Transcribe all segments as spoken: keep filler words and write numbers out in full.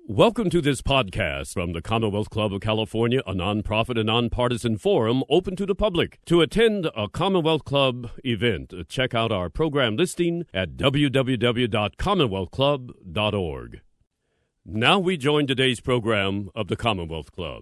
Welcome to this podcast from the Commonwealth Club of California, a nonprofit and nonpartisan forum open to the public. To attend a Commonwealth Club event, check out our program listing at w w w dot commonwealth club dot org. Now we join today's program of the Commonwealth Club.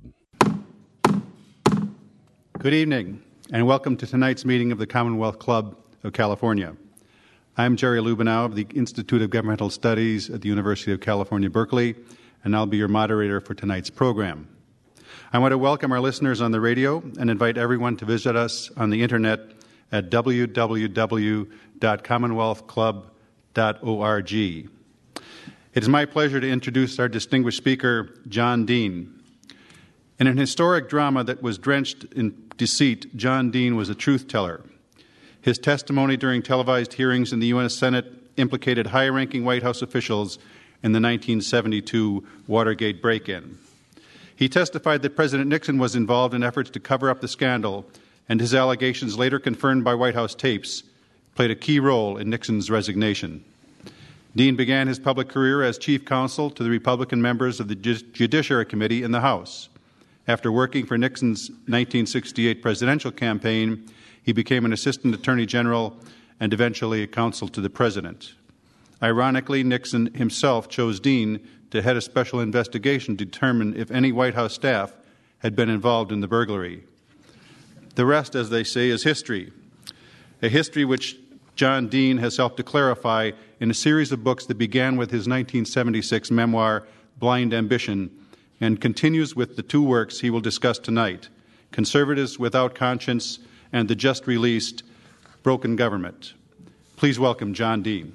Good evening, and welcome to tonight's meeting of the Commonwealth Club of California. I'm Jerry Lubenow of the Institute of Governmental Studies at the University of California, Berkeley, and I'll be your moderator for tonight's program. I want to welcome our listeners on the radio and invite everyone to visit us on the internet at w w w dot commonwealth club dot org. It is my pleasure to introduce our distinguished speaker, John Dean. In an historic drama that was drenched in deceit, John Dean was a truth teller. His testimony during televised hearings in the U S Senate implicated high-ranking White House officials in the nineteen seventy-two Watergate break-in. He testified that President Nixon was involved in efforts to cover up the scandal, and his allegations, later confirmed by White House tapes, played a key role in Nixon's resignation. Dean began his public career as chief counsel to the Republican members of the Judiciary Committee in the House. After working for Nixon's nineteen sixty-eight presidential campaign, he became an assistant attorney general and eventually a counsel to the president. Ironically, Nixon himself chose Dean to head a special investigation to determine if any White House staff had been involved in the burglary. The rest, as they say, is history, a history which John Dean has helped to clarify in a series of books that began with his nineteen seventy-six memoir, Blind Ambition, and continues with the two works he will discuss tonight, Conservatives Without Conscience and the just-released Broken Government. Please welcome John Dean.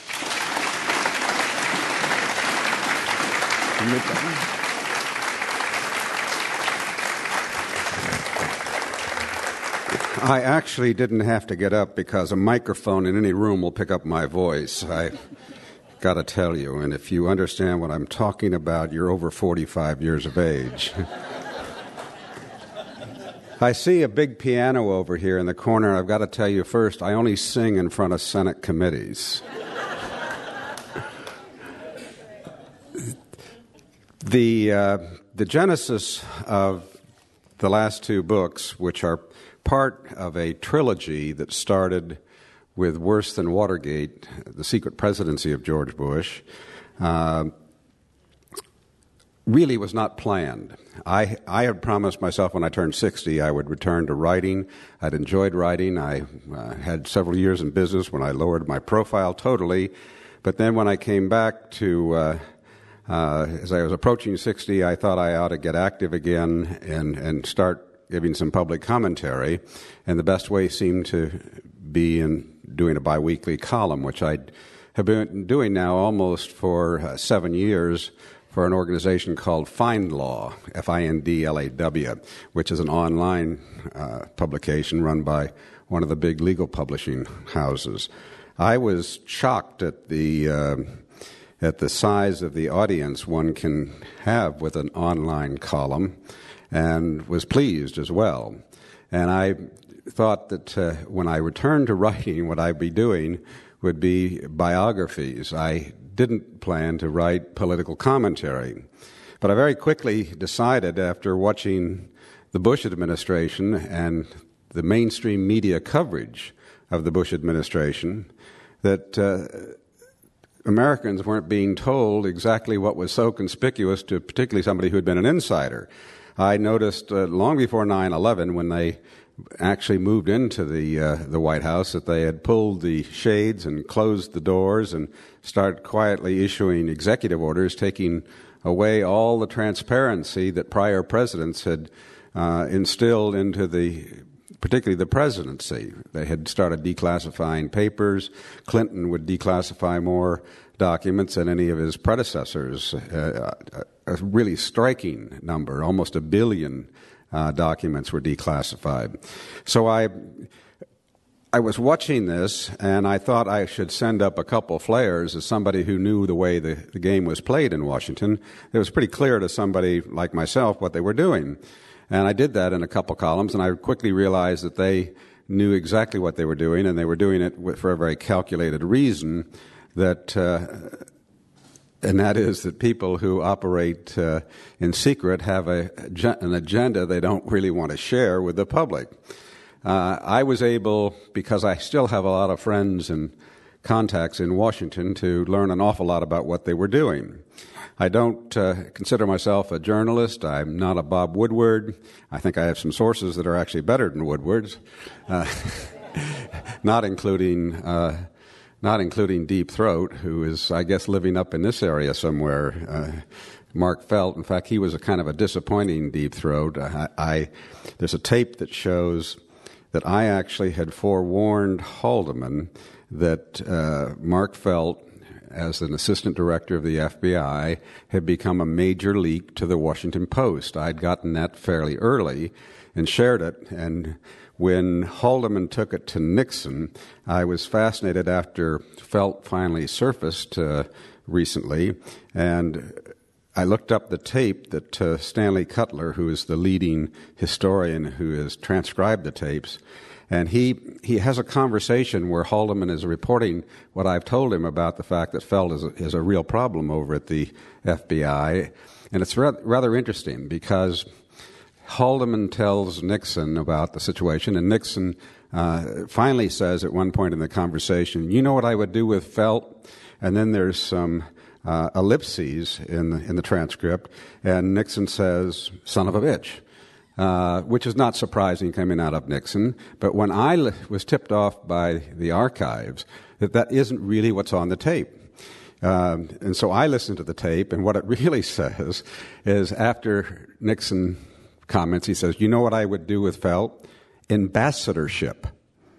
I actually didn't have to get up because a microphone in any room will pick up my voice. I got to tell you, and if you understand what I'm talking about, you're over forty-five years of age. I see a big piano over here in the corner. I've got to tell you first, I only sing in front of Senate committees. The uh, the genesis of the last two books, which are part of a trilogy that started with Worse Than Watergate, The Secret Presidency of George Bush, uh, really was not planned. I, I had promised myself when I turned sixty I would return to writing. I'd enjoyed writing. I uh, had several years in business when I lowered my profile totally. But then when I came back to, uh, uh, as I was approaching sixty, I thought I ought to get active again and, and start giving some public commentary. And the best way seemed to be in doing a biweekly column, which I have been doing now almost for uh, seven years, for an organization called FindLaw, F I N D L A W, which is an online uh, publication run by one of the big legal publishing houses. I was shocked at the uh, at the size of the audience one can have with an online column, and was pleased as well. And I thought that uh, when I returned to writing, what I'd be doing would be biographies. I didn't plan to write political commentary. But I very quickly decided, after watching the Bush administration and the mainstream media coverage of the Bush administration, that uh, Americans weren't being told exactly what was so conspicuous to particularly somebody who had been an insider. I noticed uh, long before nine eleven, when they actually moved into the uh, the White House, that they had pulled the shades and closed the doors and started quietly issuing executive orders, taking away all the transparency that prior presidents had uh, instilled into the, particularly the presidency. They had started declassifying papers. Clinton would declassify more documents than any of his predecessors. Uh, a, a really striking number, almost a billion Uh, documents were declassified. So I I was watching this, and I thought I should send up a couple flares as somebody who knew the way the, the game was played in Washington. It was pretty clear to somebody like myself what they were doing. And I did that in a couple columns, and I quickly realized that they knew exactly what they were doing, and they were doing it for a very calculated reason, that uh, and that is that people who operate uh, in secret have a, an agenda they don't really want to share with the public. Uh, I was able, because I still have a lot of friends and contacts in Washington, to learn an awful lot about what they were doing. I don't uh, consider myself a journalist. I'm not a Bob Woodward. I think I have some sources that are actually better than Woodward's, uh, not including uh, not including Deep Throat, who is, I guess, living up in this area somewhere. Uh, Mark Felt. In fact, he was a kind of a disappointing Deep Throat. I, I there's a tape that shows that I actually had forewarned Haldeman that uh, Mark Felt, as an assistant director of the F B I, had become a major leak to the Washington Post. I'd gotten that fairly early and shared it. And when Haldeman took it to Nixon, I was fascinated after Felt finally surfaced uh, recently. And I looked up the tape that uh, Stanley Cutler, who is the leading historian who has transcribed the tapes, and he, he has a conversation where Haldeman is reporting what I've told him about the fact that Felt is a, is a real problem over at the F B I. And it's ra- rather interesting because Haldeman tells Nixon about the situation, and Nixon uh, finally says at one point in the conversation, you know what I would do with Felt? And then there's some uh, ellipses in the, in the transcript, and Nixon says, son of a bitch. Uh, which is not surprising coming out of Nixon. But when I li- was tipped off by the archives that that isn't really what's on the tape. Um, and so I listened to the tape, and what it really says is after Nixon comments, he says, you know what I would do with Felt? Ambassadorship.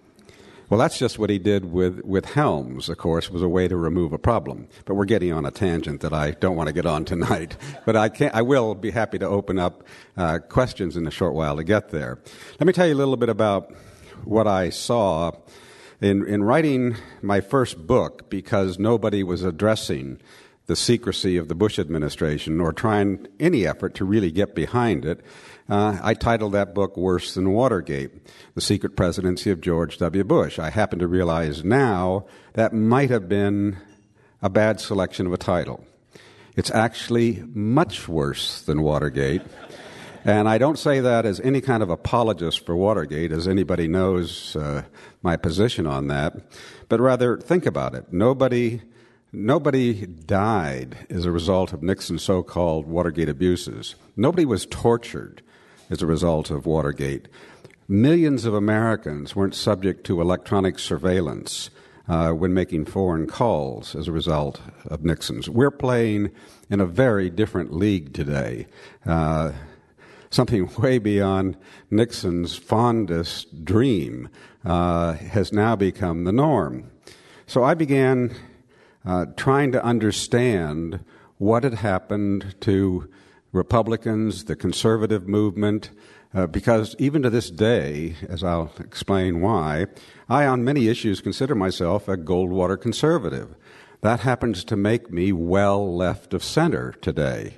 Well, that's just what he did with, with Helms, of course, was a way to remove a problem. But we're getting on a tangent that I don't want to get on tonight. But I can I will be happy to open up uh, questions in a short while to get there. Let me tell you a little bit about what I saw in, in writing my first book, because nobody was addressing the secrecy of the Bush administration or trying any effort to really get behind it. Uh, I titled that book Worse Than Watergate, The Secret Presidency of George W. Bush. I happen to realize now that might have been a bad selection of a title. It's actually much worse than Watergate. And I don't say that as any kind of apologist for Watergate, as anybody knows uh, my position on that, but rather think about it. Nobody... Nobody died as a result of Nixon's so-called Watergate abuses. Nobody was tortured as a result of Watergate. Millions of Americans weren't subject to electronic surveillance uh, when making foreign calls as a result of Nixon's. We're playing in a very different league today, uh, something way beyond Nixon's fondest dream uh, has now become the norm. So I began Uh, trying to understand what had happened to Republicans, the conservative movement, uh, because even to this day, as I'll explain why, I on many issues consider myself a Goldwater conservative. That happens to make me well left of center today.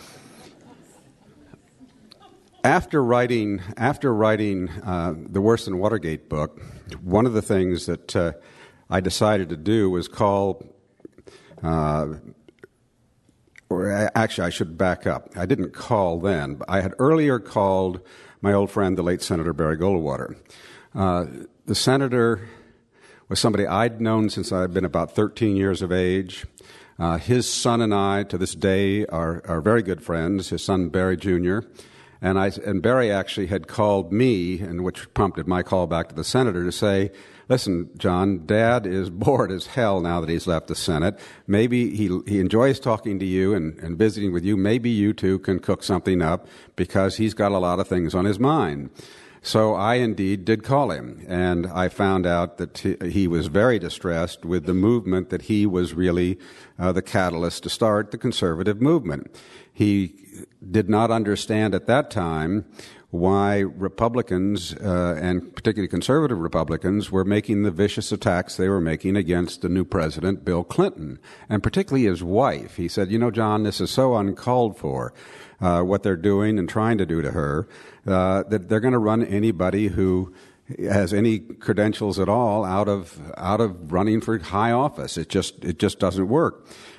After writing, after writing uh, the Worse Than Watergate book, one of the things that uh, I decided to do was call Uh, or actually, I should back up. I didn't call then. But I had earlier called my old friend, the late Senator Barry Goldwater. Uh, the senator was somebody I'd known since I'd been about thirteen years of age. Uh, his son and I, to this day, are, are very good friends, his son Barry Junior And, I, and Barry actually had called me, and which prompted my call back to the senator to say, listen, John, Dad is bored as hell now that he's left the Senate. Maybe he he enjoys talking to you and, and visiting with you. Maybe you two can cook something up because he's got a lot of things on his mind. So I indeed did call him, and I found out that he, he was very distressed with the movement, that he was really uh, the catalyst to start the conservative movement. He did not understand at that time why Republicans, uh, and particularly conservative Republicans, were making the vicious attacks they were making against the new president, Bill Clinton, and particularly his wife. He said, you know, John, this is so uncalled for, uh, what they're doing and trying to do to her, uh, that they're going to run anybody who has any credentials at all out of out of running for high office. It just it just doesn't work.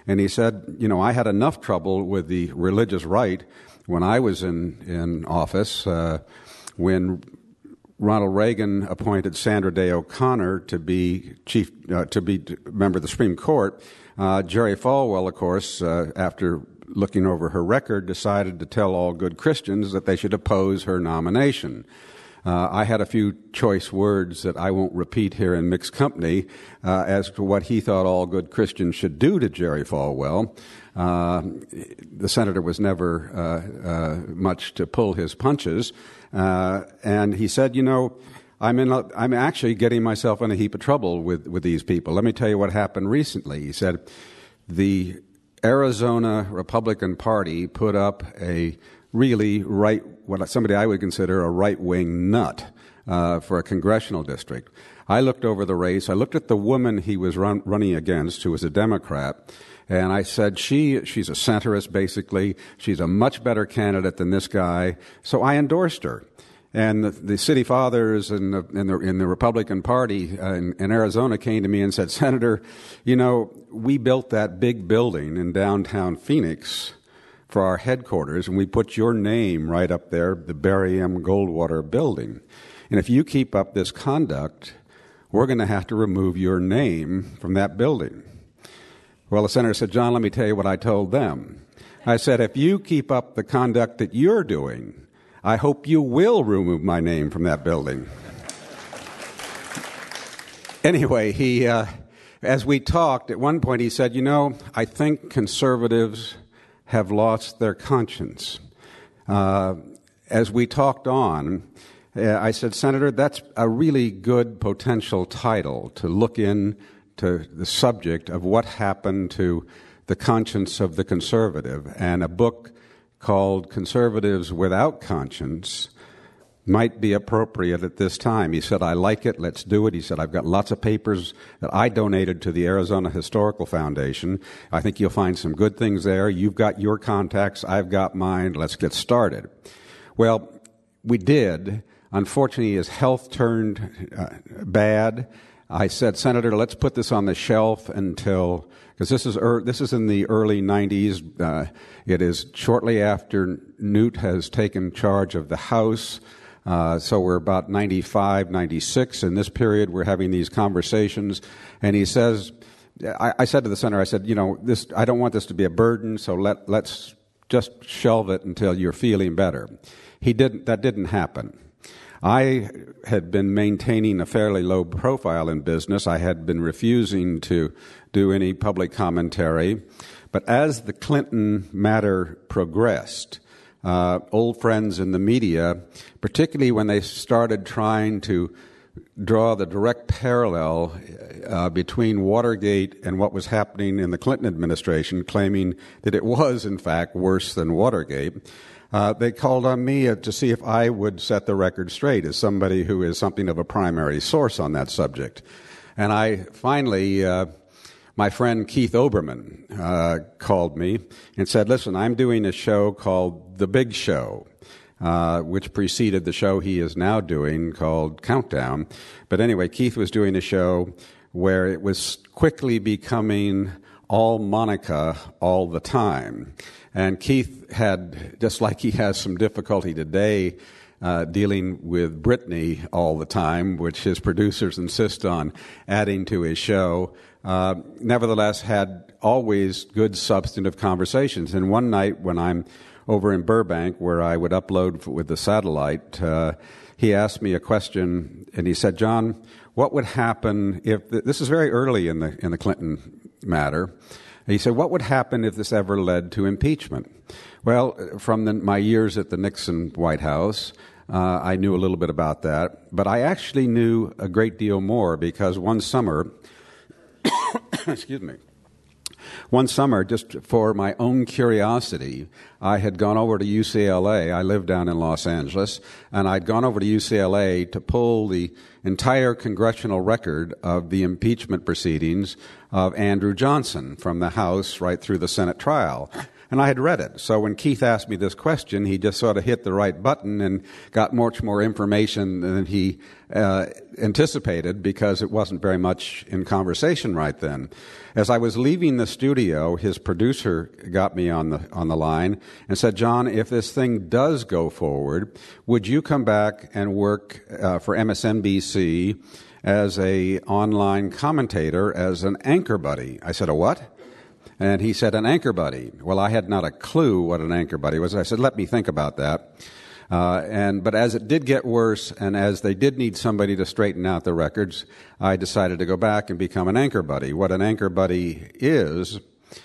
And he said, you know, I had enough trouble with the religious right when I was in, in office, uh, when Ronald Reagan appointed Sandra Day O'Connor to be chief, uh, to be member of the Supreme Court. Uh, Jerry Falwell, of course, uh, after looking over her record, decided to tell all good Christians that they should oppose her nomination. Uh, I had a few choice words that I won't repeat here in mixed company uh, as to what he thought all good Christians should do to Jerry Falwell. Uh, the senator was never uh, uh, much to pull his punches, uh, and he said, you know, I'm in. A, I'm actually getting myself in a heap of trouble with, with these people. Let me tell you what happened recently. He said, the Arizona Republican Party put up a really right, what somebody I would consider a right-wing nut uh, for a congressional district. I looked over the race. I looked at the woman he was run, running against, who was a Democrat, and I said, she she's a centrist, basically. She's a much better candidate than this guy. So I endorsed her. And the, the city fathers in the, in the, in the Republican Party uh, in, in Arizona came to me and said, Senator, you know, we built that big building in downtown Phoenix for our headquarters, and we put your name right up there, the Barry M. Goldwater building. And if you keep up this conduct, we're going to have to remove your name from that building. Well, the senator said, John, let me tell you what I told them. I said, if you keep up the conduct that you're doing, I hope you will remove my name from that building. Anyway, he, uh, as we talked, at one point he said, you know, I think conservatives have lost their conscience. Uh, as we talked on, uh, I said, Senator, that's a really good potential title to look into the subject of what happened to the conscience of the conservative, and a book called Conservatives Without Conscience might be appropriate at this time. He said, I like it, let's do it. He said, I've got lots of papers that I donated to the Arizona Historical Foundation. I think you'll find some good things there. You've got your contacts, I've got mine, let's get started. Well, we did. Unfortunately, his health turned uh, bad. I said, Senator, let's put this on the shelf until, because this is er, this is in the early nineties. Uh, it is shortly after Newt has taken charge of the House. Uh, so we're about ninety-five, ninety-six. In this period, we're having these conversations. And he says, I, I said to the senator, I said, you know, this, I don't want this to be a burden, so let, let's just shelve it until you're feeling better. He didn't, that didn't happen. I had been maintaining a fairly low profile in business. I had been refusing to do any public commentary. But as the Clinton matter progressed, uh, old friends in the media, particularly when they started trying to draw the direct parallel uh, between Watergate and what was happening in the Clinton administration, claiming that it was, in fact, worse than Watergate, Uh, they called on me uh, to see if I would set the record straight as somebody who is something of a primary source on that subject. And I finally, uh, my friend Keith Olbermann uh, called me and said, listen, I'm doing a show called The Big Show, uh, which preceded the show he is now doing called Countdown. But anyway, Keith was doing a show where it was quickly becoming all Monica all the time. And Keith had, just like he has some difficulty today uh, dealing with Britney all the time, which his producers insist on adding to his show, uh, nevertheless had always good substantive conversations. And one night when I'm over in Burbank, where I would upload with the satellite, uh, he asked me a question, and he said, John, what would happen if, th- this is very early in the in the Clinton matter, he said, what would happen if this ever led to impeachment? Well, from the, my years at the Nixon White House, uh, I knew a little bit about that. But I actually knew a great deal more because one summer, excuse me, one summer, just for my own curiosity, I had gone over to U C L A. I lived down in Los Angeles, and I'd gone over to U C L A to pull the entire congressional record of the impeachment proceedings of Andrew Johnson from the House right through the Senate trial. And I had read it. So when Keith asked me this question, he just sort of hit the right button and got much more information than he uh, anticipated, because it wasn't very much in conversation right then. As I was leaving the studio, his producer got me on the on the line and said, "John, if this thing does go forward, would you come back and work uh, for M S N B C as a online commentator, as an anchor buddy?" I said, "A what?" And he said, "An anchor buddy." Well, I had not a clue what an anchor buddy was. I said, "Let me think about that." Uh, and but as it did get worse, and as they did need somebody to straighten out the records, I decided to go back and become an anchor buddy. What an anchor buddy is,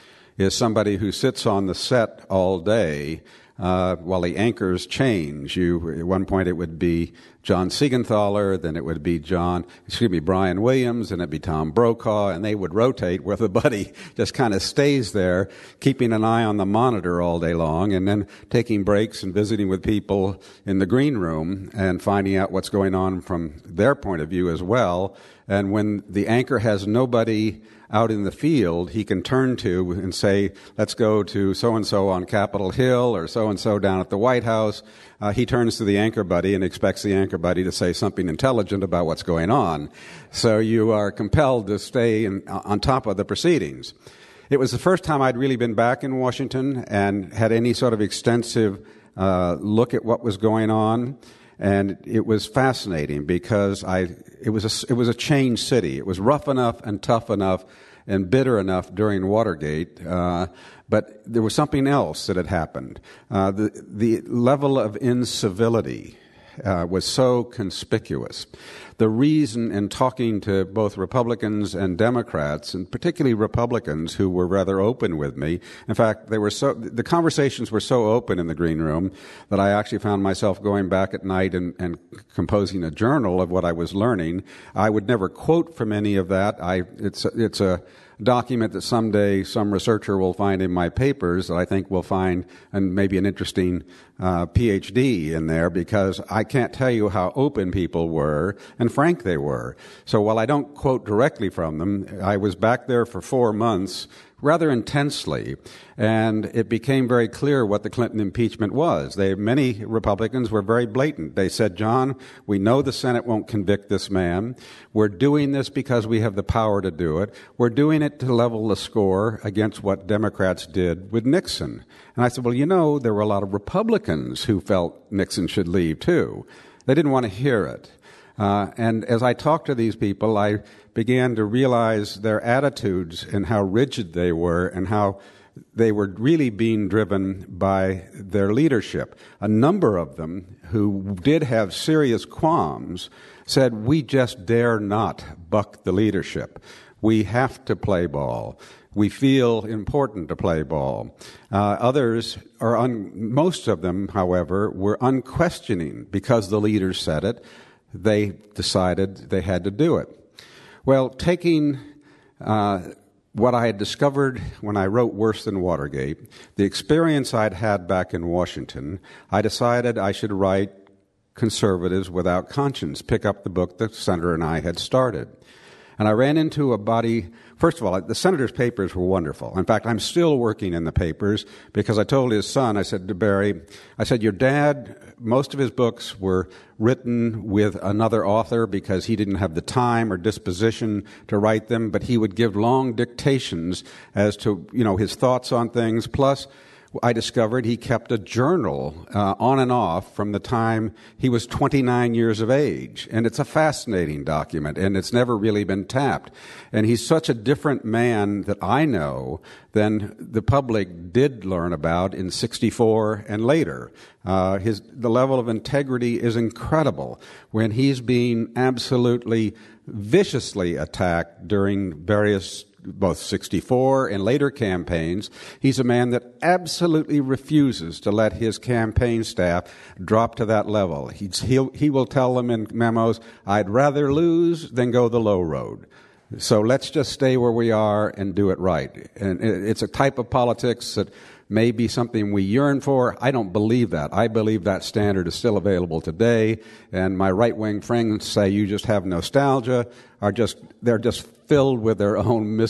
is somebody who sits on the set all day uh, while the anchors change. You, at one point it would be John Siegenthaler, then it would be John, excuse me, Brian Williams, and it'd be Tom Brokaw, and they would rotate where the buddy just kind of stays there, keeping an eye on the monitor all day long, and then taking breaks and visiting with people in the green room and finding out what's going on from their point of view as well. And when the anchor has nobody out in the field he can turn to and say, "Let's go to so-and-so on Capitol Hill or so-and-so down at the White House," uh, he turns to the anchor buddy and expects the anchor buddy to say something intelligent about what's going on. So you are compelled to stay in, on top of the proceedings. It was the first time I'd really been back in Washington and had any sort of extensive uh, look at what was going on. And it was fascinating because I, it was a, it was a changed city. It was rough enough and tough enough and bitter enough during Watergate, uh, but there was something else that had happened. Uh, the, the level of incivility uh, was so conspicuous. The reason, in talking to both Republicans and Democrats, and particularly Republicans who were rather open with me, in fact, they were so, the conversations were so open in the green room that I actually found myself going back at night and, and composing a journal of what I was learning. I would never quote from any of that. I, it's, it's a document that someday some researcher will find in my papers that I think will find and maybe an interesting uh, P H D in there, because I can't tell you how open people were and frank they were. So while I don't quote directly from them, I was back there for four months rather intensely, and it became very clear what the Clinton impeachment was. They, many Republicans were very blatant. They said, "John, we know the Senate won't convict this man. We're doing this because we have the power to do it. We're doing it to level the score against what Democrats did with Nixon." And I said, "Well, you know, there were a lot of Republicans who felt Nixon should leave, too." They didn't want to hear it. Uh, and as I talked to these people, I began to realize their attitudes and how rigid they were and how they were really being driven by their leadership. A number of them who did have serious qualms said, "We just dare not buck the leadership. We have to play ball. We feel important to play ball." Uh, others, or un- most of them, however, were unquestioning. Because the leaders said it, they decided they had to do it. Well, taking uh, what I had discovered when I wrote Worse Than Watergate, the experience I'd had back in Washington, I decided I should write Conservatives Without Conscience, pick up the book the Senator and I had started. And I ran into a body. First of all, the Senator's papers were wonderful. In fact, I'm still working in the papers because I told his son, I said to Barry, I said, "Your dad, most of his books were written with another author because he didn't have the time or disposition to write them, but he would give long dictations as to, you know, his thoughts on things. Plus, I discovered he kept a journal uh, on and off from the time he was twenty-nine years of age. And it's a fascinating document, and it's never really been tapped. And he's such a different man that I know than the public did learn about in sixty-four and later. Uh, his the level of integrity is incredible when he's being absolutely viciously attacked during various both sixty-four and later campaigns. He's a man that absolutely refuses to let his campaign staff drop to that level. He's, he'll, he will tell them in memos, "I'd rather lose than go the low road. So let's just stay where we are and do it right." And it's a type of politics that may be something we yearn for. I don't believe that. I believe that standard is still available today. And my right-wing friends say you just have nostalgia, are just, they're just filled with their own mis,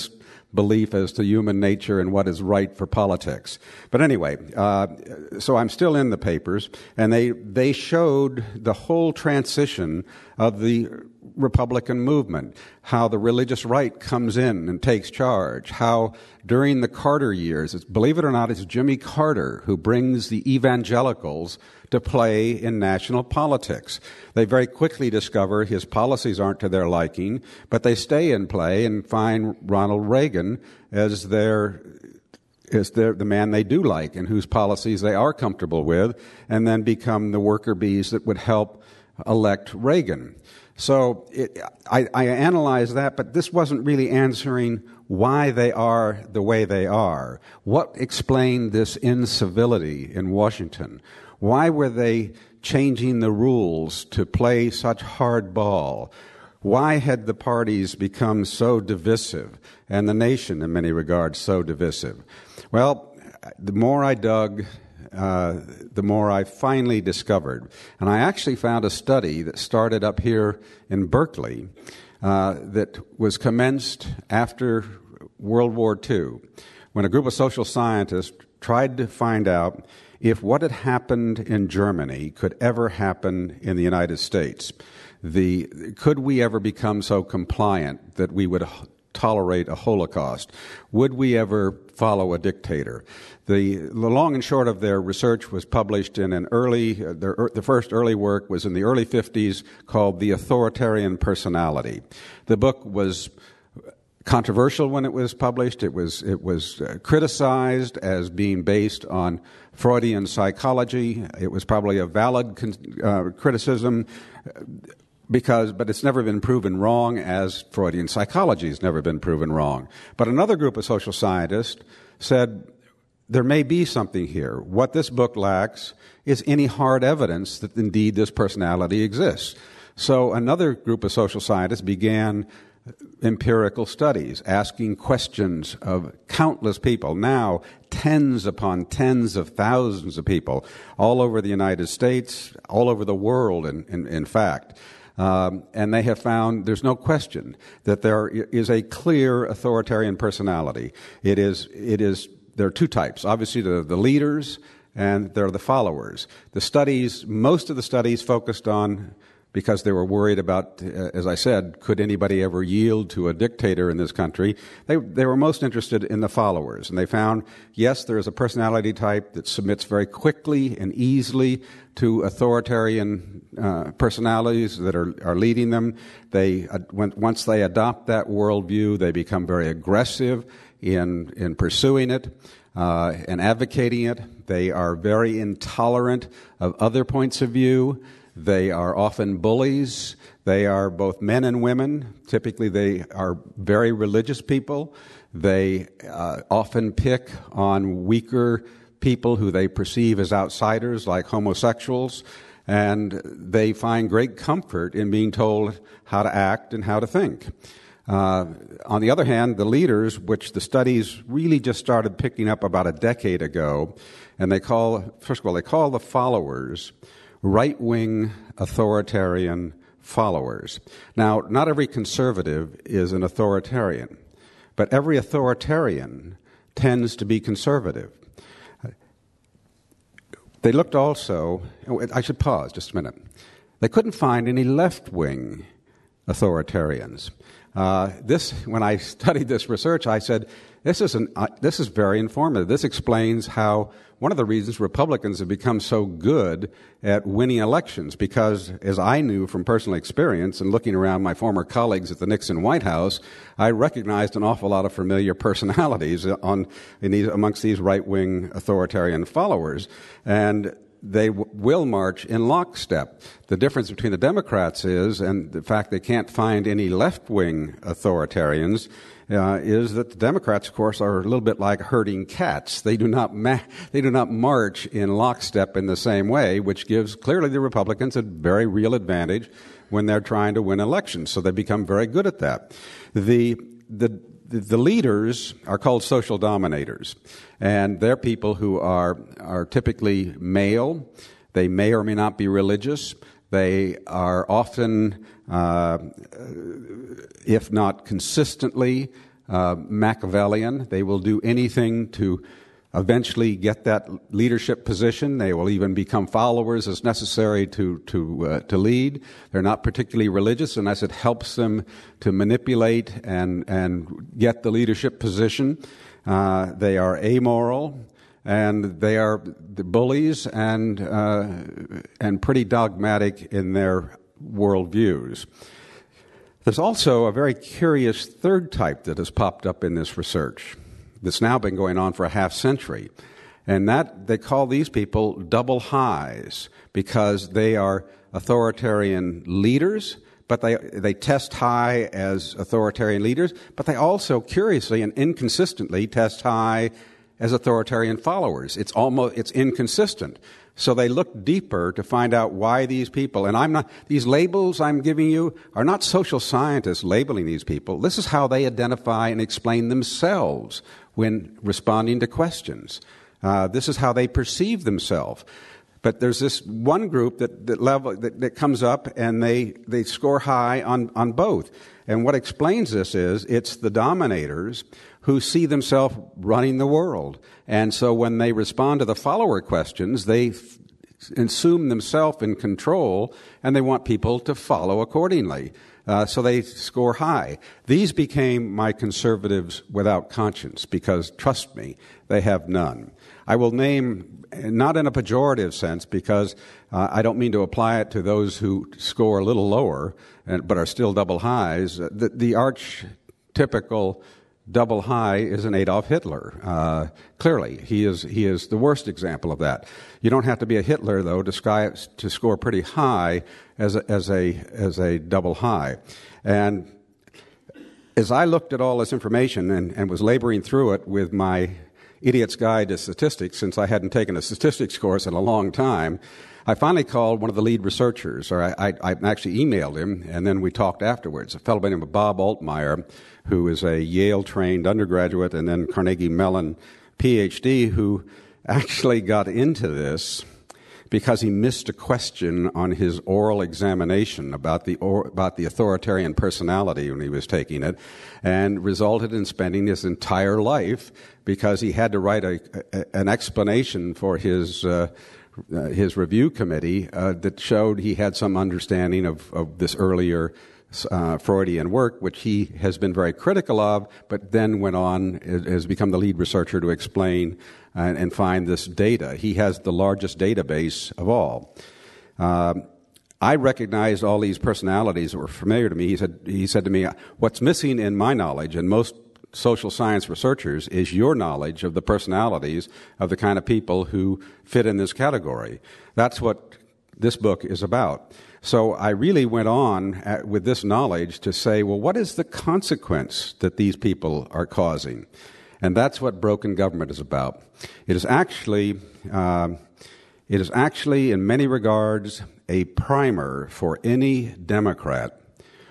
belief as to human nature and what is right for politics. But anyway, uh, so I'm still in the papers, and they they showed the whole transition of the Republican movement, how the religious right comes in and takes charge, how during the Carter years, it's, believe it or not, it's Jimmy Carter who brings the evangelicals to play in national politics. They very quickly discover his policies aren't to their liking, but they stay in play and find Ronald Reagan as their is the, the man they do like and whose policies they are comfortable with, and then become the worker bees that would help elect Reagan. So it, I, I analyzed that, but this wasn't really answering why they are the way they are. What explained this incivility in Washington? Why were they changing the rules to play such hardball? Why had the parties become so divisive, and the nation, in many regards, so divisive? Well, the more I dug, uh, the more I finally discovered. And I actually found a study that started up here in Berkeley uh, that was commenced after World War Two, when a group of social scientists tried to find out if what had happened in Germany could ever happen in the United States. The, could we ever become so compliant that we would tolerate a Holocaust? Would we ever follow a dictator? The, the long and short of their research was published in an early, uh, their, the first early work was in the early fifties called The Authoritarian Personality. The book was controversial when it was published. It was it was uh, criticized as being based on Freudian psychology. It was probably a valid con- uh, criticism because, but it's never been proven wrong, as Freudian psychology has never been proven wrong. But another group of social scientists said there may be something here. What this book lacks is any hard evidence that indeed this personality exists. So another group of social scientists began empirical studies, asking questions of countless people, now tens upon tens of thousands of people, all over the United States, all over the world, in, in, in fact. Um, and they have found, there's no question, that there is a clear authoritarian personality. It is, it is, there are two types. Obviously, the, the leaders, and there are the followers. The studies, most of the studies focused on, because they were worried about, uh, as I said, could anybody ever yield to a dictator in this country? They they were most interested in the followers. And they found, yes, there is a personality type that submits very quickly and easily to authoritarian uh, personalities that are, are leading them. They uh, when, once they adopt that worldview, they become very aggressive in, in pursuing it uh, and advocating it. They are very intolerant of other points of view. They are often bullies. They are both men and women. Typically, they are very religious people. They uh, often pick on weaker people who they perceive as outsiders, like homosexuals, and they find great comfort in being told how to act and how to think. Uh, on the other hand, the leaders, which the studies really just started picking up about a decade ago, and they call, first of all, they call the followers right-wing authoritarian followers. Now, not every conservative is an authoritarian, but every authoritarian tends to be conservative. They looked also, I should pause just a minute. They couldn't find any left-wing authoritarians. Uh, this, when I studied this research, I said, this is, an, uh, this is very informative. This explains how one of the reasons Republicans have become so good at winning elections, because as I knew from personal experience and looking around my former colleagues at the Nixon White House, I recognized an awful lot of familiar personalities on, in these, amongst these right-wing authoritarian followers. And they w- will march in lockstep. The difference between the Democrats is, and the fact they can't find any left-wing authoritarians, uh, is that the Democrats, of course, are a little bit like herding cats. They do not ma- they do not march in lockstep in the same way, which gives clearly the Republicans a very real advantage when they're trying to win elections. So they become very good at that. The the The leaders are called social dominators, and they're people who are are typically male. They may or may not be religious. They are often, uh, if not consistently, uh, Machiavellian. They will do anything to eventually get that leadership position. They will even become followers as necessary to to uh, to lead. They're not particularly religious unless it helps them to manipulate and and get the leadership position. Uh, they are amoral, and they are the bullies and uh, and pretty dogmatic in their worldviews. There's also a very curious third type that has popped up in this research that's now been going on for a half century. And that they call these people double highs because they are authoritarian leaders, but they they test high as authoritarian leaders, but they also curiously and inconsistently test high as authoritarian followers. It's almost it's inconsistent. So they look deeper to find out why these people, and I'm not, these labels I'm giving you are not social scientists labeling these people. This is how they identify and explain themselves when responding to questions. Uh, this is how they perceive themselves. But there's this one group that, that level that, that comes up, and they, they score high on, on both. And what explains this is it's the dominators who see themselves running the world. And so when they respond to the follower questions, they f- assume themselves in control, and they want people to follow accordingly. Uh, so they score high. These became my conservatives without conscience because, trust me, they have none. I will name, not in a pejorative sense, because uh, I don't mean to apply it to those who score a little lower and, but are still double highs. The, the archetypical double high is an Adolf Hitler. Uh, clearly, he is he is the worst example of that. You don't have to be a Hitler, though, to, sky, to score pretty high as a, as a as a double high. And as I looked at all this information and, and was laboring through it with my Idiot's Guide to Statistics, since I hadn't taken a statistics course in a long time, I finally called one of the lead researchers, or I, I, I actually emailed him, and then we talked afterwards. A fellow by the name of Bob Altmaier, who is a Yale-trained undergraduate and then Carnegie Mellon P H D, who actually got into this because he missed a question on his oral examination about the or, about the authoritarian personality when he was taking it, and resulted in spending his entire life because he had to write a, a, an explanation for his uh, uh, his review committee uh, that showed he had some understanding of, of this earlier Uh, Freudian work, which he has been very critical of, but then went on, has become the lead researcher to explain and, and find this data. He has the largest database of all. Uh, I recognized all these personalities that were familiar to me. He said, he said to me, what's missing in my knowledge, and most social science researchers, is your knowledge of the personalities of the kind of people who fit in this category. That's what this book is about. So I really went on at, with this knowledge to say, well, what is the consequence that these people are causing? And that's what broken government is about. It is actually, uh, it is actually, in many regards, a primer for any Democrat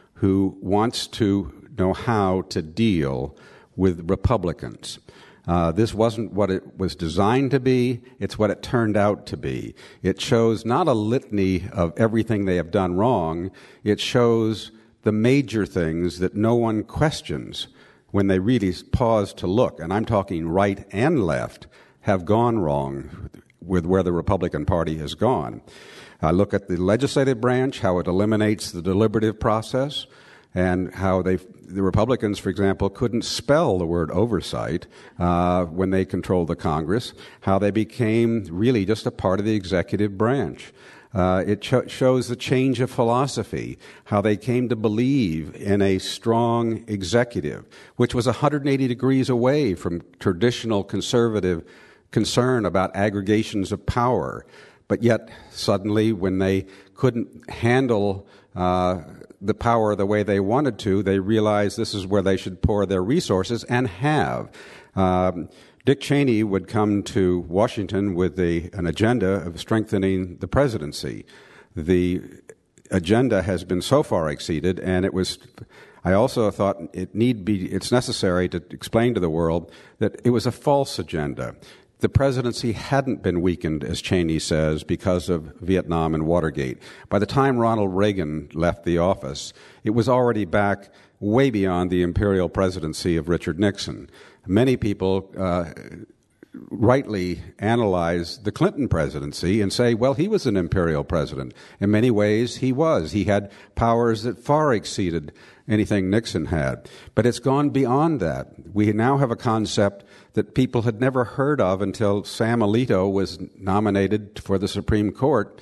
who wants to know how to deal with Republicans. Uh, this wasn't what it was designed to be. It's what it turned out to be. It shows not a litany of everything they have done wrong. It shows the major things that no one questions when they really pause to look. And I'm talking right and left have gone wrong with where the Republican Party has gone. I look at the legislative branch, how it eliminates the deliberative process, and how they, the Republicans, for example, couldn't spell the word oversight uh, when they controlled the Congress, how they became really just a part of the executive branch. Uh, it cho- shows the change of philosophy, how they came to believe in a strong executive, which was one hundred eighty degrees away from traditional conservative concern about aggregations of power. But yet, suddenly, when they couldn't handle uh, the power the way they wanted to, they realized this is where they should pour their resources, and have. Um, Dick Cheney would come to Washington with a, an agenda of strengthening the presidency. The agenda has been so far exceeded, and it was, I also thought it need be, it's necessary to explain to the world that it was a false agenda. The presidency hadn't been weakened, as Cheney says, because of Vietnam and Watergate. By the time Ronald Reagan left the office, it was already back way beyond the imperial presidency of Richard Nixon. Many people uh, rightly analyze the Clinton presidency and say, well, he was an imperial president. In many ways, he was. He had powers that far exceeded anything Nixon had. But it's gone beyond that. We now have a concept that people had never heard of until Sam Alito was nominated for the Supreme Court.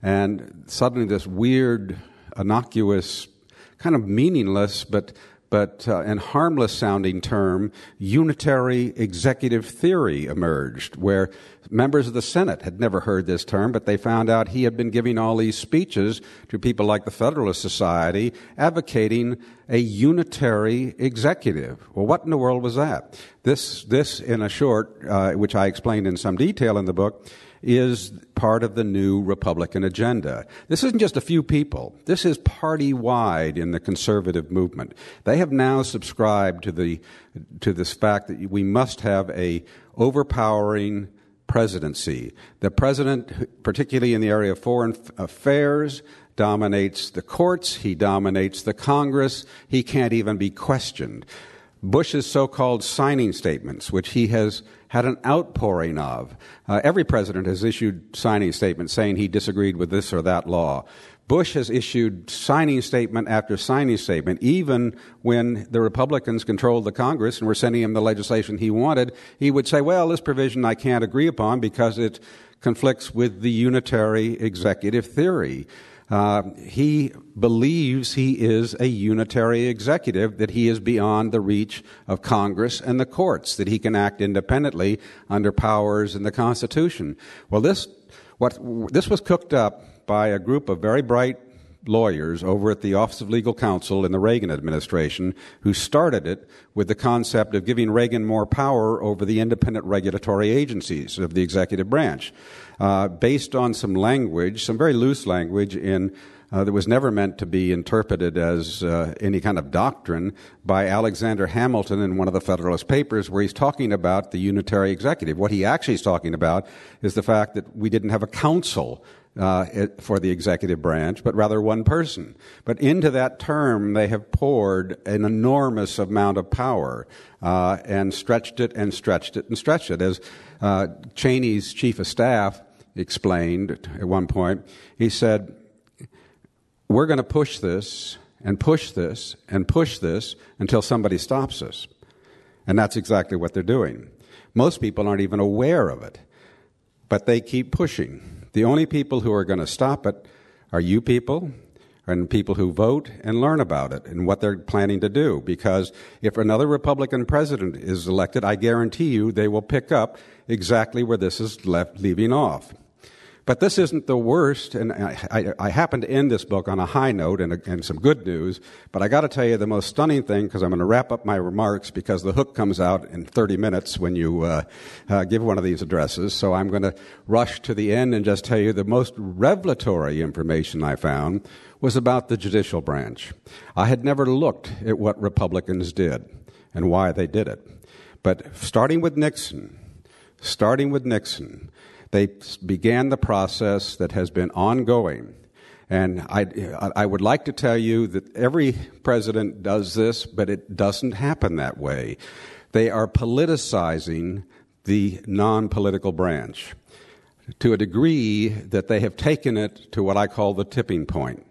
And suddenly this weird, innocuous, kind of meaningless, but but uh, and harmless-sounding term, unitary executive theory emerged, where members of the Senate had never heard this term, but they found out he had been giving all these speeches to people like the Federalist Society advocating a unitary executive. Well, what in the world was that? This, this in a short, uh, which I explained in some detail in the book, is part of the new Republican agenda. This isn't just a few people. This is party-wide in the conservative movement. They have now subscribed to the to this fact that we must have a overpowering presidency. The president, particularly in the area of foreign affairs, dominates the courts. He dominates the Congress. He can't even be questioned. Bush's so-called signing statements, which he has had an outpouring of. Uh, every president has issued signing statements saying he disagreed with this or that law. Bush has issued signing statement after signing statement, even when the Republicans controlled the Congress and were sending him the legislation he wanted. He would say, well, this provision I can't agree upon because it conflicts with the unitary executive theory. Uh, he believes he is a unitary executive, that he is beyond the reach of Congress and the courts, that he can act independently under powers in the Constitution. Well, this what this was cooked up by a group of very bright lawyers over at the Office of Legal Counsel in the Reagan administration, who started it with the concept of giving Reagan more power over the independent regulatory agencies of the executive branch, uh, based on some language, some very loose language in uh, that was never meant to be interpreted as uh, any kind of doctrine, by Alexander Hamilton in one of the Federalist Papers, where he's talking about the unitary executive. What he actually is talking about is the fact that we didn't have a council Uh, it, for the executive branch, but rather one person. But into that term, they have poured an enormous amount of power uh, and stretched it and stretched it and stretched it. As uh, Cheney's chief of staff explained at one point, he said, we're going to push this and push this and push this until somebody stops us. And that's exactly what they're doing. Most people aren't even aware of it, but they keep pushing. The only people who are going to stop it are you people and people who vote and learn about it and what they're planning to do. Because if another Republican president is elected, I guarantee you they will pick up exactly where this is left leaving off. But this isn't the worst, and I, I, I happen to end this book on a high note and, a, and some good news, but I got to tell you the most stunning thing, because I'm going to wrap up my remarks, because the hook comes out in thirty minutes when you uh, uh, give one of these addresses, so I'm going to rush to the end and just tell you the most revelatory information I found was about the judicial branch. I had never looked at what Republicans did and why they did it. But starting with Nixon, starting with Nixon, they began the process that has been ongoing. And I, I would like to tell you that every president does this, but it doesn't happen that way. They are politicizing the non-political branch to a degree that they have taken it to what I call the tipping point.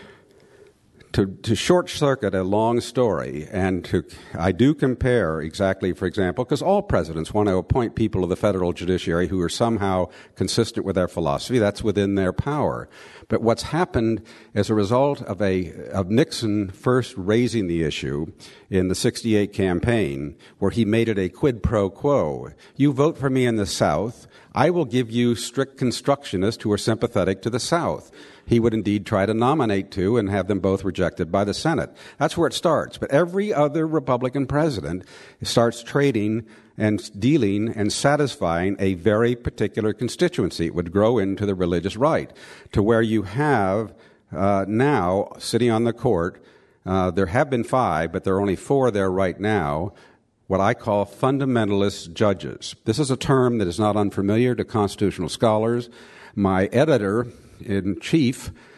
To, to short-circuit a long story, and to, I do compare exactly, for example, because all presidents want to appoint people to the federal judiciary who are somehow consistent with their philosophy. That's within their power. But what's happened as a result of a of Nixon first raising the issue in the sixty-eight campaign, where he made it a quid pro quo. You vote for me in the South, I will give you strict constructionists who are sympathetic to the South. He would indeed try to nominate two and have them both rejected by the Senate. That's where it starts. But every other Republican president starts trading and dealing and satisfying a very particular constituency. It would grow into the religious right, to where you have uh, now, sitting on the court, uh, there have been five, but there are only four there right now, what I call fundamentalist judges. This is a term that is not unfamiliar to constitutional scholars. My editor in chief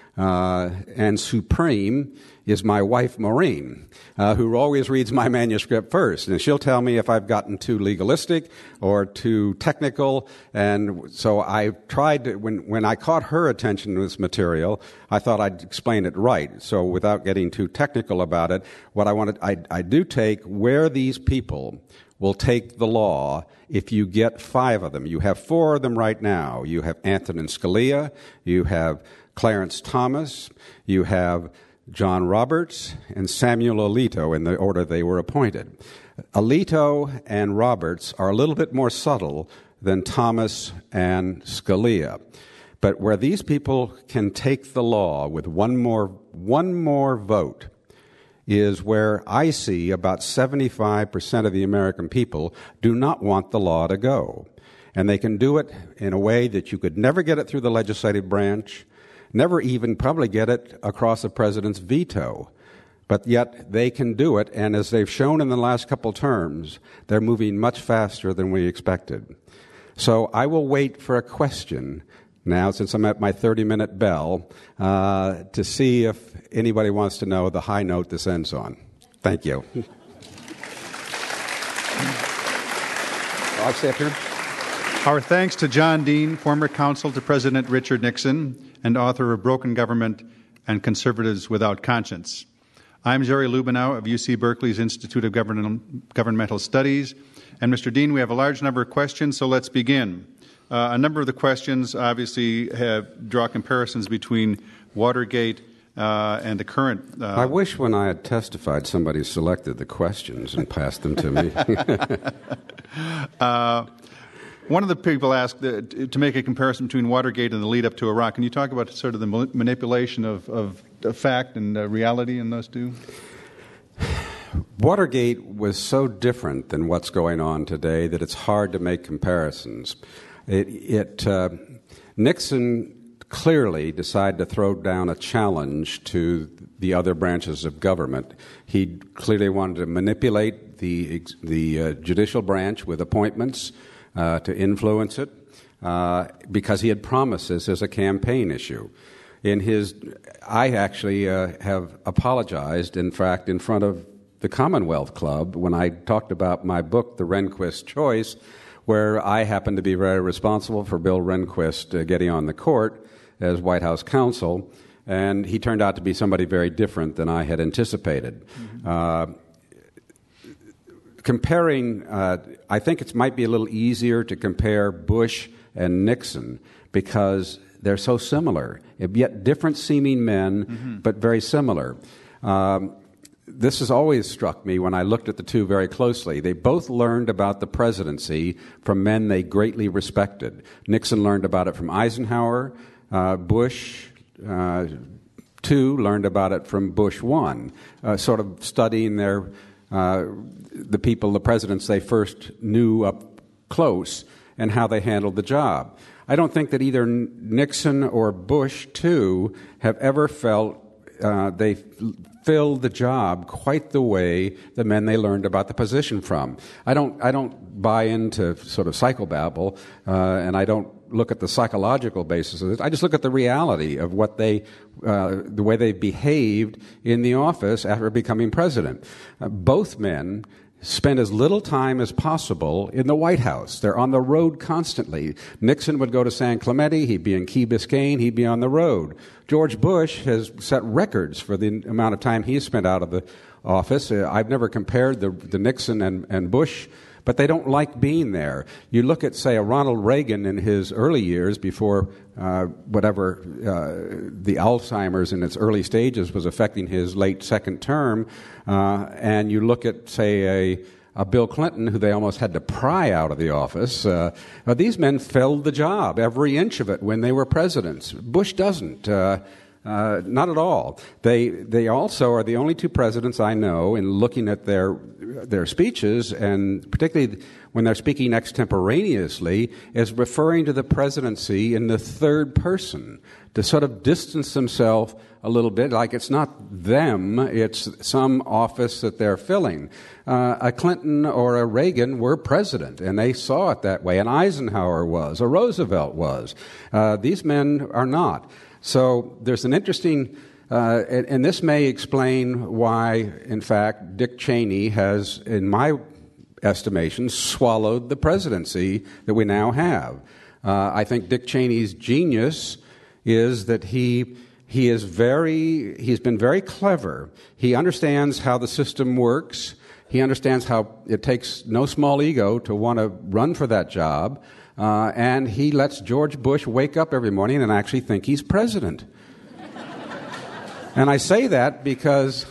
Uh, and supreme is my wife, Maureen, uh, who always reads my manuscript first. And she'll tell me if I've gotten too legalistic or too technical. And so I tried to, when, when I caught her attention to this material, I thought I'd explain it right. So without getting too technical about it, what I wanted, I, I do take where these people will take the law if you get five of them. You have four of them right now. You have Antonin Scalia, you have Clarence Thomas, you have John Roberts, and Samuel Alito in the order they were appointed. Alito and Roberts are a little bit more subtle than Thomas and Scalia. But where these people can take the law with one more, one more vote is where I see about seventy-five percent of the American people do not want the law to go. And they can do it in a way that you could never get it through the legislative branch, never even probably get it across the president's veto. But yet they can do it, and as they've shown in the last couple terms, they're moving much faster than we expected. So I will wait for a question now, since I'm at my thirty-minute bell, uh, to see if anybody wants to know the high note this ends on. Thank you. I'll stay up here. Our thanks to John Dean, former counsel to President Richard Nixon and author of Broken Government and Conservatives Without Conscience. I'm Jerry Lubenow of U C Berkeley's Institute of Governmental Studies. And Mister Dean, we have a large number of questions, so let's begin. Uh, a number of the questions obviously have draw comparisons between Watergate uh, and the current. Uh, I wish when I had testified somebody selected the questions and passed them to me. uh, one of the people asked uh, to make a comparison between Watergate and the lead up to Iraq. Can you talk about sort of the manipulation of, of, of fact and uh, reality in those two? Watergate was so different than what's going on today that it's hard to make comparisons. It, it uh, Nixon clearly decided to throw down a challenge to the other branches of government. He clearly wanted to manipulate the the uh, judicial branch with appointments uh, to influence it uh, because he had promised this as a campaign issue. In his, I actually uh, have apologized, in fact, in front of the Commonwealth Club when I talked about my book, The Rehnquist Choice, where I happened to be very responsible for Bill Rehnquist uh, getting on the court as White House counsel, and he turned out to be somebody very different than I had anticipated. Mm-hmm. Uh, comparing, uh, I think it might be a little easier to compare Bush and Nixon because they're so similar, yet different seeming men, mm-hmm. but very similar. Um, This has always struck me when I looked at the two very closely. They both learned about the presidency from men they greatly respected. Nixon learned about it from Eisenhower. Uh, Bush, uh, too, learned about it from Bush one, uh, sort of studying their uh, the people, the presidents they first knew up close and how they handled the job. I don't think that either Nixon or Bush, too, have ever felt uh, they filled the job quite the way the men they learned about the position from. I don't I don't buy into sort of psychobabble, uh, and I don't look at the psychological basis of it. I just look at the reality of what they, uh, the way they behaved in the office after becoming president. Uh, both men spend as little time as possible in the White House. They're on the road constantly. Nixon would go to San Clemente. He'd be in Key Biscayne. He'd be on the road. George Bush has set records for the amount of time he's spent out of the office. Uh, I've never compared the, the Nixon and, and Bush, but they don't like being there. You look at, say, a Ronald Reagan in his early years before uh, whatever uh, the Alzheimer's in its early stages was affecting his late second term, uh, and you look at, say, a, a Bill Clinton, who they almost had to pry out of the office. Uh, uh, these men filled the job, every inch of it, when they were presidents. Bush doesn't. Uh, Uh, not at all. They they also are the only two presidents I know, in looking at their their speeches, and particularly when they're speaking extemporaneously, is referring to the presidency in the third person. to sort of distance himself a little bit, like it's not them, it's some office that they're filling. Uh, a Clinton or a Reagan were president, and they saw it that way. An Eisenhower was, a Roosevelt was. Uh, these men are not. So there's an interesting, uh, and, and this may explain why, in fact, Dick Cheney has, in my estimation, swallowed the presidency that we now have. Uh, I think Dick Cheney's genius is that he he is very he's been very clever. He understands how the system works. He understands how it takes no small ego to want to run for that job, uh, and he lets George Bush wake up every morning and actually think he's president. And I say that because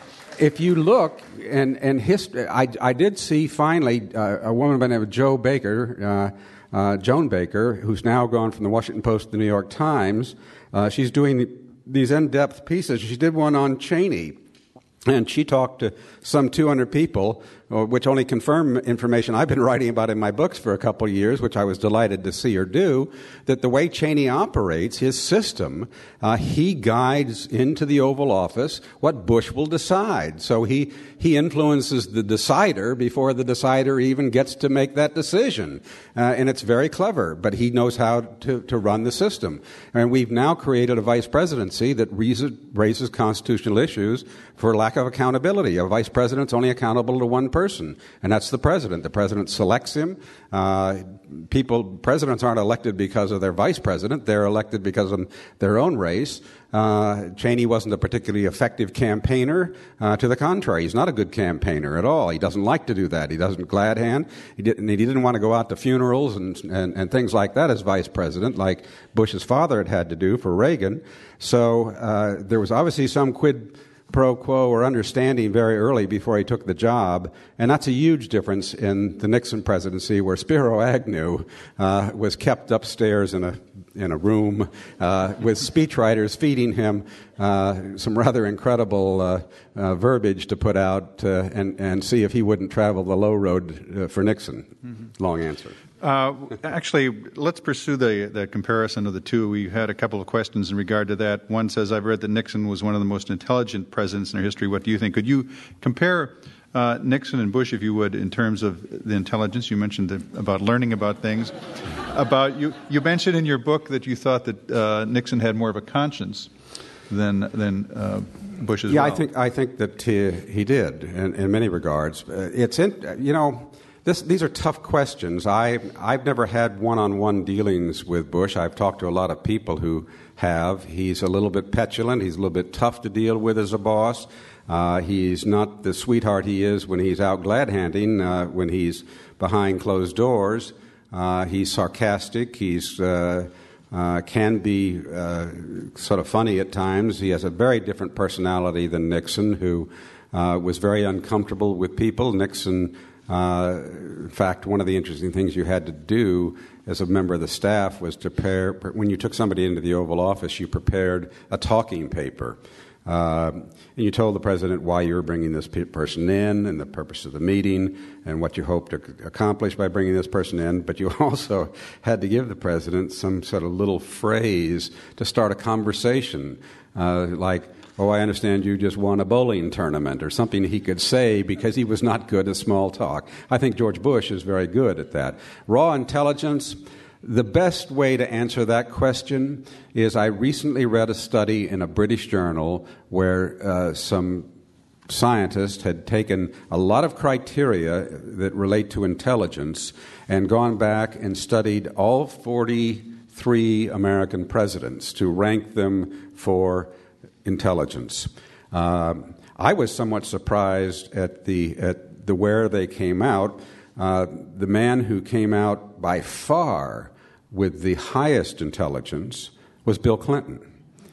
if you look, and, and history, I, I did see finally uh, a woman by the name of Joe Baker, uh, uh, Joan Baker, who's now gone from the Washington Post to the New York Times. Uh, she's doing the, these in-depth pieces. She did one on Cheney, and she talked to some two hundred people, which only confirm information I've been writing about in my books for a couple of years, which I was delighted to see her do, that the way Cheney operates, his system, uh, he guides into the Oval Office what Bush will decide. So he, he influences the decider before the decider even gets to make that decision. Uh, and it's very clever, but he knows how to, to run the system. And we've now created a vice presidency that raises, raises constitutional issues for lack of accountability. A vice president's only accountable to one person. Person, and that's the president. The president selects him. Uh, people, presidents aren't elected because of their vice president. They're elected because of their own race. Uh, Cheney wasn't a particularly effective campaigner. Uh, to the contrary, he's not a good campaigner at all. He doesn't like to do that. He doesn't glad hand. He didn't, he didn't want to go out to funerals and, and, and things like that as vice president, like Bush's father had had to do for Reagan. So uh, there was obviously some quid pro quo or understanding very early before he took the job, and that's a huge difference in the Nixon presidency, where Spiro Agnew uh, was kept upstairs in a in a room uh, with speechwriters feeding him uh, some rather incredible uh, uh, verbiage to put out uh, and and see if he wouldn't travel the low road uh, for Nixon. Mm-hmm. Long answer. Uh, actually, let's pursue the, the comparison of the two. We had a couple of questions in regard to that. One says, I've read that Nixon was one of the most intelligent presidents in our history. What do you think? Could you compare uh, Nixon and Bush, if you would, in terms of the intelligence? You mentioned the, about learning about things. About you, you mentioned in your book that you thought that uh, Nixon had more of a conscience than than uh, Bush as yeah, well. Yeah, I think I think that he, he did in, in many regards. Uh, it's in, you know. This, these are tough questions. I, I've never had one-on-one dealings with Bush. I've talked to a lot of people who have. He's a little bit petulant. He's a little bit tough to deal with as a boss. Uh, he's not the sweetheart he is when he's out glad-handing, uh, when he's behind closed doors. Uh, he's sarcastic. He's uh, uh, can be uh, sort of funny at times. He has a very different personality than Nixon, who uh, was very uncomfortable with people. Nixon... Uh, in fact, one of the interesting things you had to do as a member of the staff was to prepare, when you took somebody into the Oval Office, you prepared a talking paper. Uh, and you told the president why you were bringing this pe- person in and the purpose of the meeting and what you hoped to accomplish by bringing this person in. But you also had to give the president some sort of little phrase to start a conversation, uh, like, oh, I understand you just won a bowling tournament, or something he could say because he was not good at small talk. I think George Bush is very good at that. Raw intelligence, the best way to answer that question is I recently read a study in a British journal where uh, some scientists had taken a lot of criteria that relate to intelligence and gone back and studied all forty-three American presidents to rank them for intelligence. Uh, I was somewhat surprised at the at the where they came out. Uh, the man who came out by far with the highest intelligence was Bill Clinton.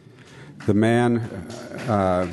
The man, uh,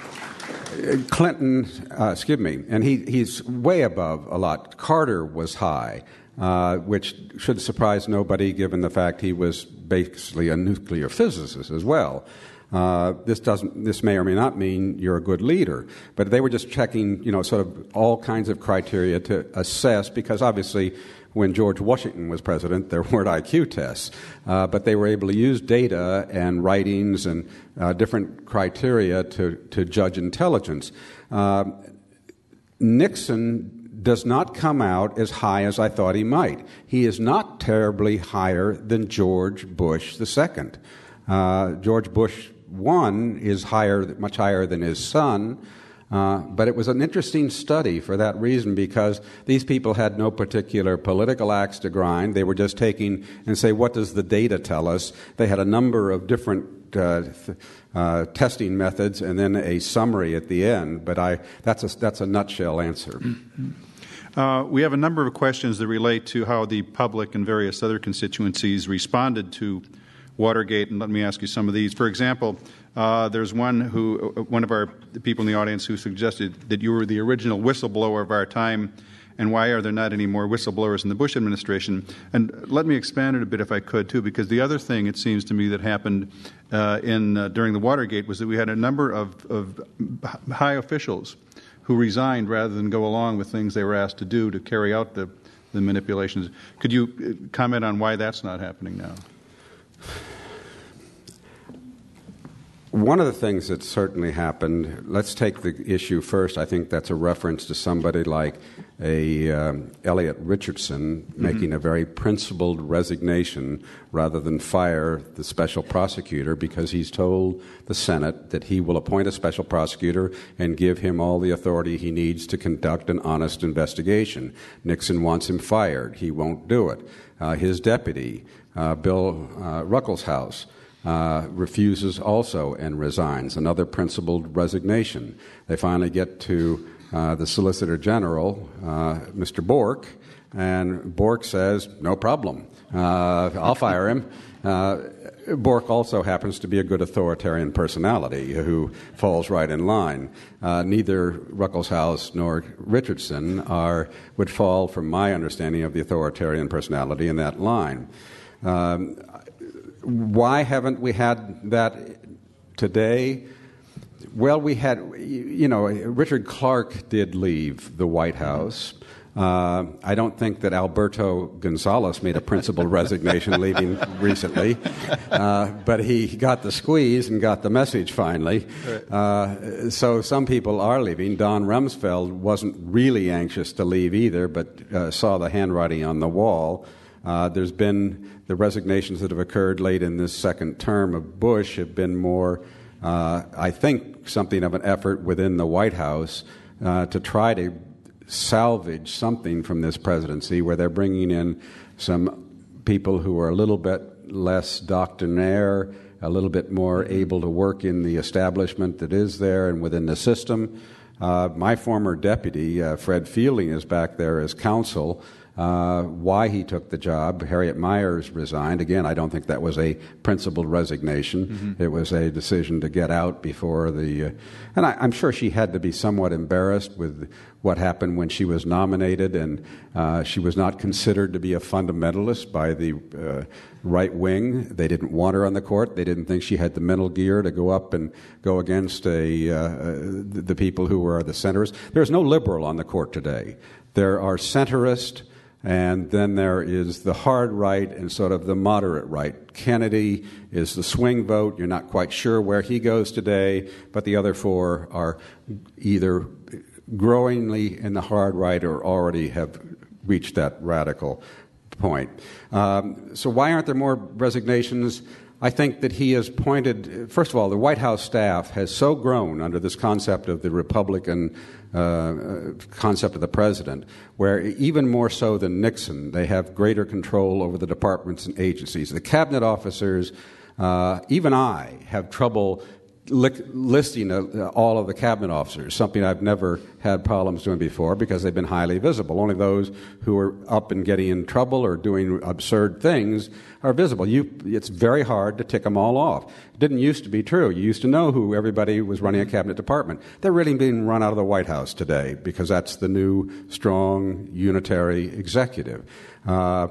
Clinton, uh, excuse me, and he, he's way above a lot. Carter was high, uh, which should surprise nobody given the fact he was basically a nuclear physicist as well. Uh, this doesn't. This may or may not mean you're a good leader, but they were just checking, you know, sort of all kinds of criteria to assess, because obviously when George Washington was president, there weren't I Q tests, uh, but they were able to use data and writings and uh, different criteria to, to judge intelligence. Uh, Nixon does not come out as high as I thought he might. He is not terribly higher than George Bush the Second. Uh, George Bush One is higher, much higher than his son, uh, but it was an interesting study for that reason because these people had no particular political axe to grind. They were just taking and say, what does the data tell us? They had a number of different uh, th- uh, testing methods and then a summary at the end, but I that's a, that's a nutshell answer. Uh, we have a number of questions that relate to how the public and various other constituencies responded to Watergate, and let me ask you some of these. For example, uh, there's one who, uh, one of our people in the audience who suggested that you were the original whistleblower of our time, and why are there not any more whistleblowers in the Bush administration? And let me expand it a bit if I could, too, because the other thing, it seems to me, that happened uh, in uh, during the Watergate was that we had a number of, of high officials who resigned rather than go along with things they were asked to do to carry out the, the manipulations. Could you comment on why that's not happening now? One of the things that certainly happened, let's take the issue first. I think that's a reference to somebody like a um, Elliot Richardson mm-hmm. making a very principled resignation rather than fire the special prosecutor because he's told the Senate that he will appoint a special prosecutor and give him all the authority he needs to conduct an honest investigation. Nixon wants him fired. He won't do it. Uh, his deputy, uh, Bill uh, Ruckelshaus, Uh, refuses also and resigns, another principled resignation. They finally get to uh, the Solicitor General, uh, Mister Bork, and Bork says, no problem, uh, I'll fire him. Uh, Bork also happens to be a good authoritarian personality who falls right in line. Uh, neither Ruckelshaus nor Richardson are would fall, from my understanding of the authoritarian personality, in that line. Um, Why haven't we had that today? Well, we had, you know, Richard Clark did leave the White House. Uh, I don't think that Alberto Gonzales made a principled resignation leaving recently, uh, but he got the squeeze and got the message finally. Uh, so some people are leaving. Don Rumsfeld wasn't really anxious to leave either, but uh, saw the handwriting on the wall. Uh, there's been the resignations that have occurred late in this second term of Bush have been more, uh, I think, something of an effort within the White House uh, to try to salvage something from this presidency where they're bringing in some people who are a little bit less doctrinaire, a little bit more able to work in the establishment that is there and within the system. Uh, my former deputy, uh, Fred Fielding, is back there as counsel. Uh, why he took the job. Harriet Myers resigned. Again, I don't think that was a principled resignation. Mm-hmm. It was a decision to get out before the... Uh, and I, I'm sure she had to be somewhat embarrassed with what happened when she was nominated, and uh, she was not considered to be a fundamentalist by the uh, right wing. They didn't want her on the court. They didn't think she had the mental gear to go up and go against a, uh, the people who were the centrists. There's no liberal on the court today. There are centrist, and then there is the hard right and sort of the moderate right. Kennedy is the swing vote. You're not quite sure where he goes today, but the other four are either growingly in the hard right or already have reached that radical point. Um, so why aren't there more resignations? I think that he has pointed, first of all, the White House staff has so grown under this concept of the Republican uh, concept of the president, where even more so than Nixon, they have greater control over the departments and agencies. The cabinet officers, uh, even I, have trouble li- listing uh, all of the cabinet officers, something I've never had problems doing before because they've been highly visible. Only those who are up and getting in trouble or doing absurd things are visible. You, it's very hard to tick them all off. It didn't used to be true. You used to know who everybody was running a cabinet department. They're really being run out of the White House today because that's the new, strong, unitary executive. Uh,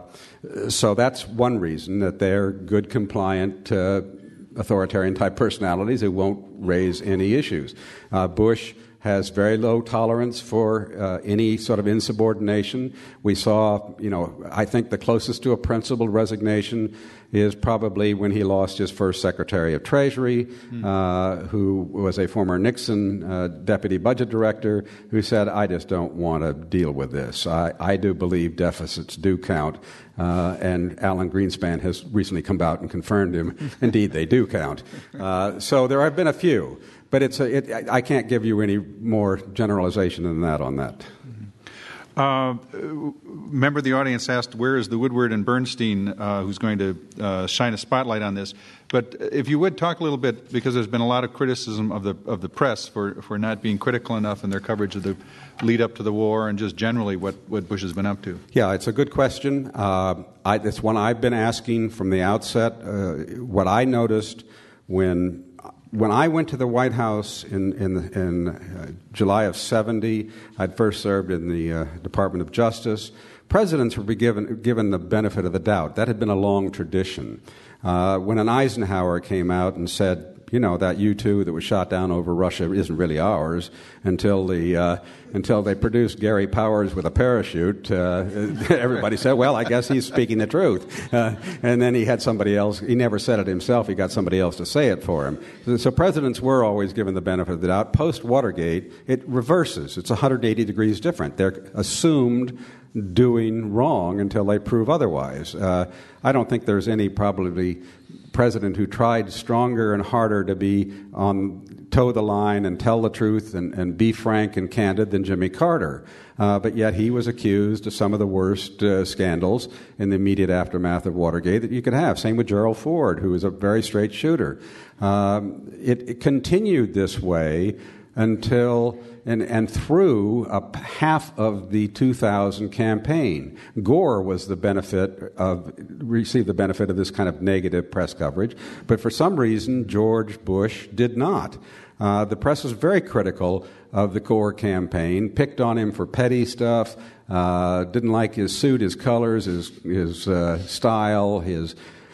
so that's one reason that they're good, compliant, uh, authoritarian-type personalities who won't raise any issues. Uh, Bush has very low tolerance for uh, any sort of insubordination. We saw, you know, I think the closest to a principled resignation is probably when he lost his first Secretary of Treasury, mm. uh, who was a former Nixon uh, deputy budget director, who said, I just don't want to deal with this. I, I do believe deficits do count. Uh, and Alan Greenspan has recently come out and confirmed him. Indeed, they do count. Uh, so there have been a few. But it's a, it, I can't give you any more generalization than that on that. Uh, member of the audience asked, where is the Woodward and Bernstein uh, who's going to uh, shine a spotlight on this? But if you would talk a little bit, because there's been a lot of criticism of the of the press for, for not being critical enough in their coverage of the lead up to the war and just generally what, what Bush has been up to. Yeah, it's a good question. Uh, I, it's one I've been asking from the outset. Uh, what I noticed when When I went to the White House in in, in uh, July of seventy, I'd first served in the uh, Department of Justice. Presidents were given given the benefit of the doubt. That had been a long tradition. Uh, when an Eisenhower came out and said, you know, that U two that was shot down over Russia isn't really ours, until the uh, until they produced Gary Powers with a parachute, uh, everybody said, well, I guess he's speaking the truth. Uh, and then he had somebody else. He never said it himself. He got somebody else to say it for him. So, so presidents were always given the benefit of the doubt. Post-Watergate, it reverses. It's one hundred eighty degrees different. They're assumed doing wrong until they prove otherwise. Uh, I don't think there's any probably president who tried stronger and harder to be on toe the line and tell the truth and, and be frank and candid than Jimmy Carter. Uh, but yet he was accused of some of the worst uh, scandals in the immediate aftermath of Watergate that you could have. Same with Gerald Ford, who was a very straight shooter. Um, it, it continued this way until and, and through a, half of the two thousand campaign. Gore was the benefit of, received the benefit of this kind of negative press coverage, but for some reason George Bush did not. Uh, the press was very critical of the Gore campaign, picked on him for petty stuff, uh, didn't like his suit, his colors, his, his uh, style, his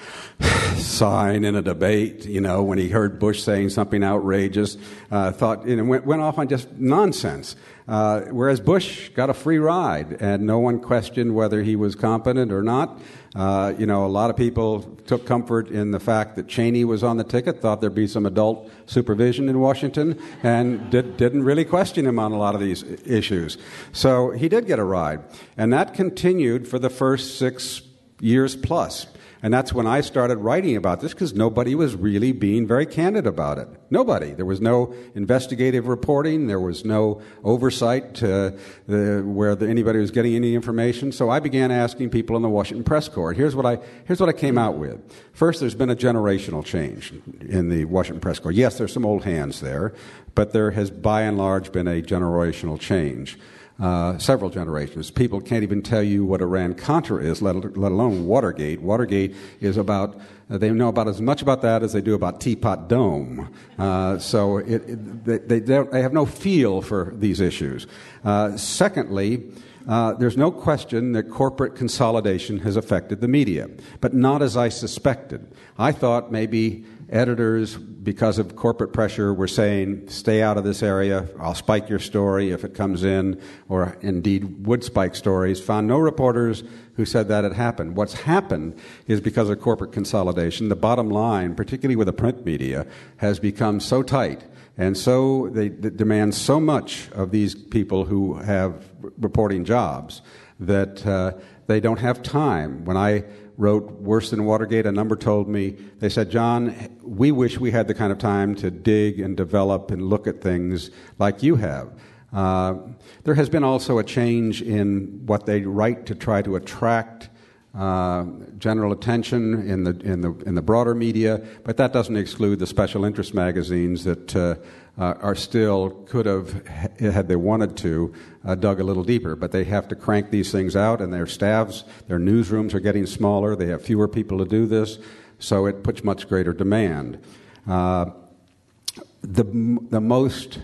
sign in a debate, you know, when he heard Bush saying something outrageous, uh, thought, you know, went, went off on just nonsense. Uh, whereas Bush got a free ride, and no one questioned whether he was competent or not. Uh, you know, a lot of people took comfort in the fact that Cheney was on the ticket, thought there'd be some adult supervision in Washington, and did, didn't really question him on a lot of these issues. So he did get a ride. And that continued for the first six years plus. And that's when I started writing about this, because nobody was really being very candid about it. Nobody. There was no investigative reporting. There was no oversight uh, the, where the, anybody was getting any information. So I began asking people in the Washington Press Corps. Here's what I here's what I came out with. First, there's been a generational change in the Washington Press Corps. Yes, there's some old hands there, but there has by and large been a generational change. Uh, several generations. People can't even tell you what Iran-Contra is, let, let alone Watergate. Watergate is about, uh, they know about as much about that as they do about Teapot Dome. Uh, so it, it, they, they, don't, they have no feel for these issues. Uh, secondly, uh, there's no question that corporate consolidation has affected the media, but not as I suspected. I thought maybe editors, because of corporate pressure, were saying, stay out of this area, I'll spike your story if it comes in, or indeed would spike stories. Found no reporters who said that had happened. What's happened is because of corporate consolidation, the bottom line, particularly with the print media, has become so tight, and so they, they demand so much of these people who have reporting jobs that uh, they don't have time. When I wrote Worse Than Watergate, a number told me, they said, John, we wish we had the kind of time to dig and develop and look at things like you have. Uh, there has been also a change in what they write to try to attract uh, general attention in the in the in the broader media, but that doesn't exclude the special interest magazines that uh, uh, are still could have, had they wanted to, uh, dug a little deeper. But they have to crank these things out, and their staffs, their newsrooms are getting smaller. They have fewer people to do this, so it puts much greater demand. Uh, the the most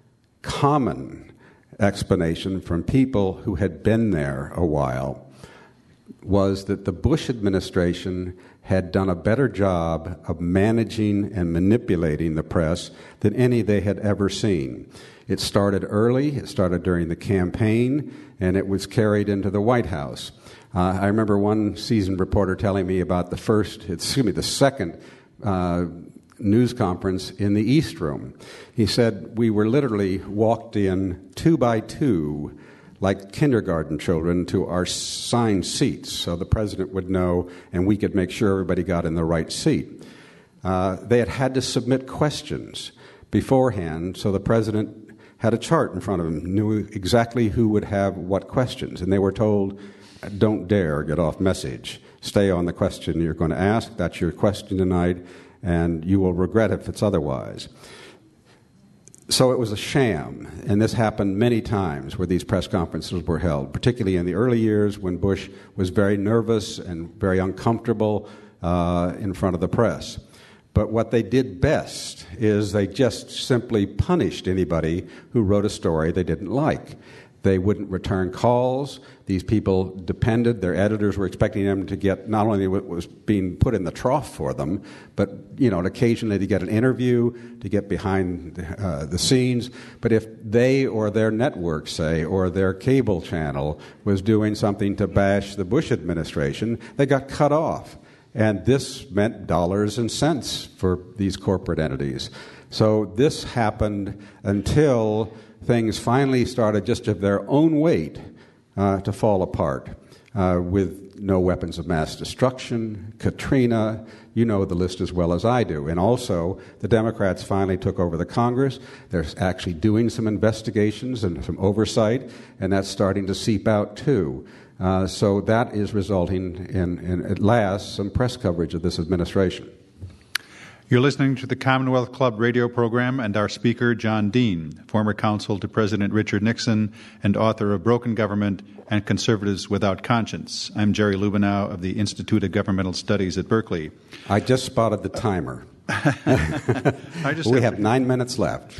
common explanation from people who had been there a while was that the Bush administration had done a better job of managing and manipulating the press than any they had ever seen. It started early. It started during the campaign, and it was carried into the White House. Uh, I remember one seasoned reporter telling me about the first, excuse me, the second uh, news conference in the East Room. He said, we were literally walked in two by two like kindergarten children to our assigned seats so the president would know and we could make sure everybody got in the right seat. Uh, they had had to submit questions beforehand, so the president had a chart in front of him, knew exactly who would have what questions, and they were told, don't dare get off message. Stay on the question you're going to ask. That's your question tonight, and you will regret it if it's otherwise. So it was a sham, and this happened many times where these press conferences were held, particularly in the early years when Bush was very nervous and very uncomfortable uh, in front of the press. But what they did best is they just simply punished anybody who wrote a story they didn't like. They wouldn't return calls. These people depended. Their editors were expecting them to get not only what was being put in the trough for them, but, you know, occasionally to get an interview, to get behind uh, the scenes. But if they or their network, say, or their cable channel was doing something to bash the Bush administration, they got cut off. And this meant dollars and cents for these corporate entities. So this happened until things finally started just of their own weight uh, to fall apart uh, with no weapons of mass destruction, Katrina, you know the list as well as I do. And also, the Democrats finally took over the Congress. They're actually doing some investigations and some oversight, and that's starting to seep out too. Uh, so that is resulting in, in, at last, some press coverage of this administration. You're listening to the Commonwealth Club radio program and our speaker, John Dean, former counsel to President Richard Nixon and author of Broken Government and Conservatives Without Conscience. I'm Jerry Lubenow of the Institute of Governmental Studies at Berkeley. I just spotted the timer. I just we have, have nine minutes left.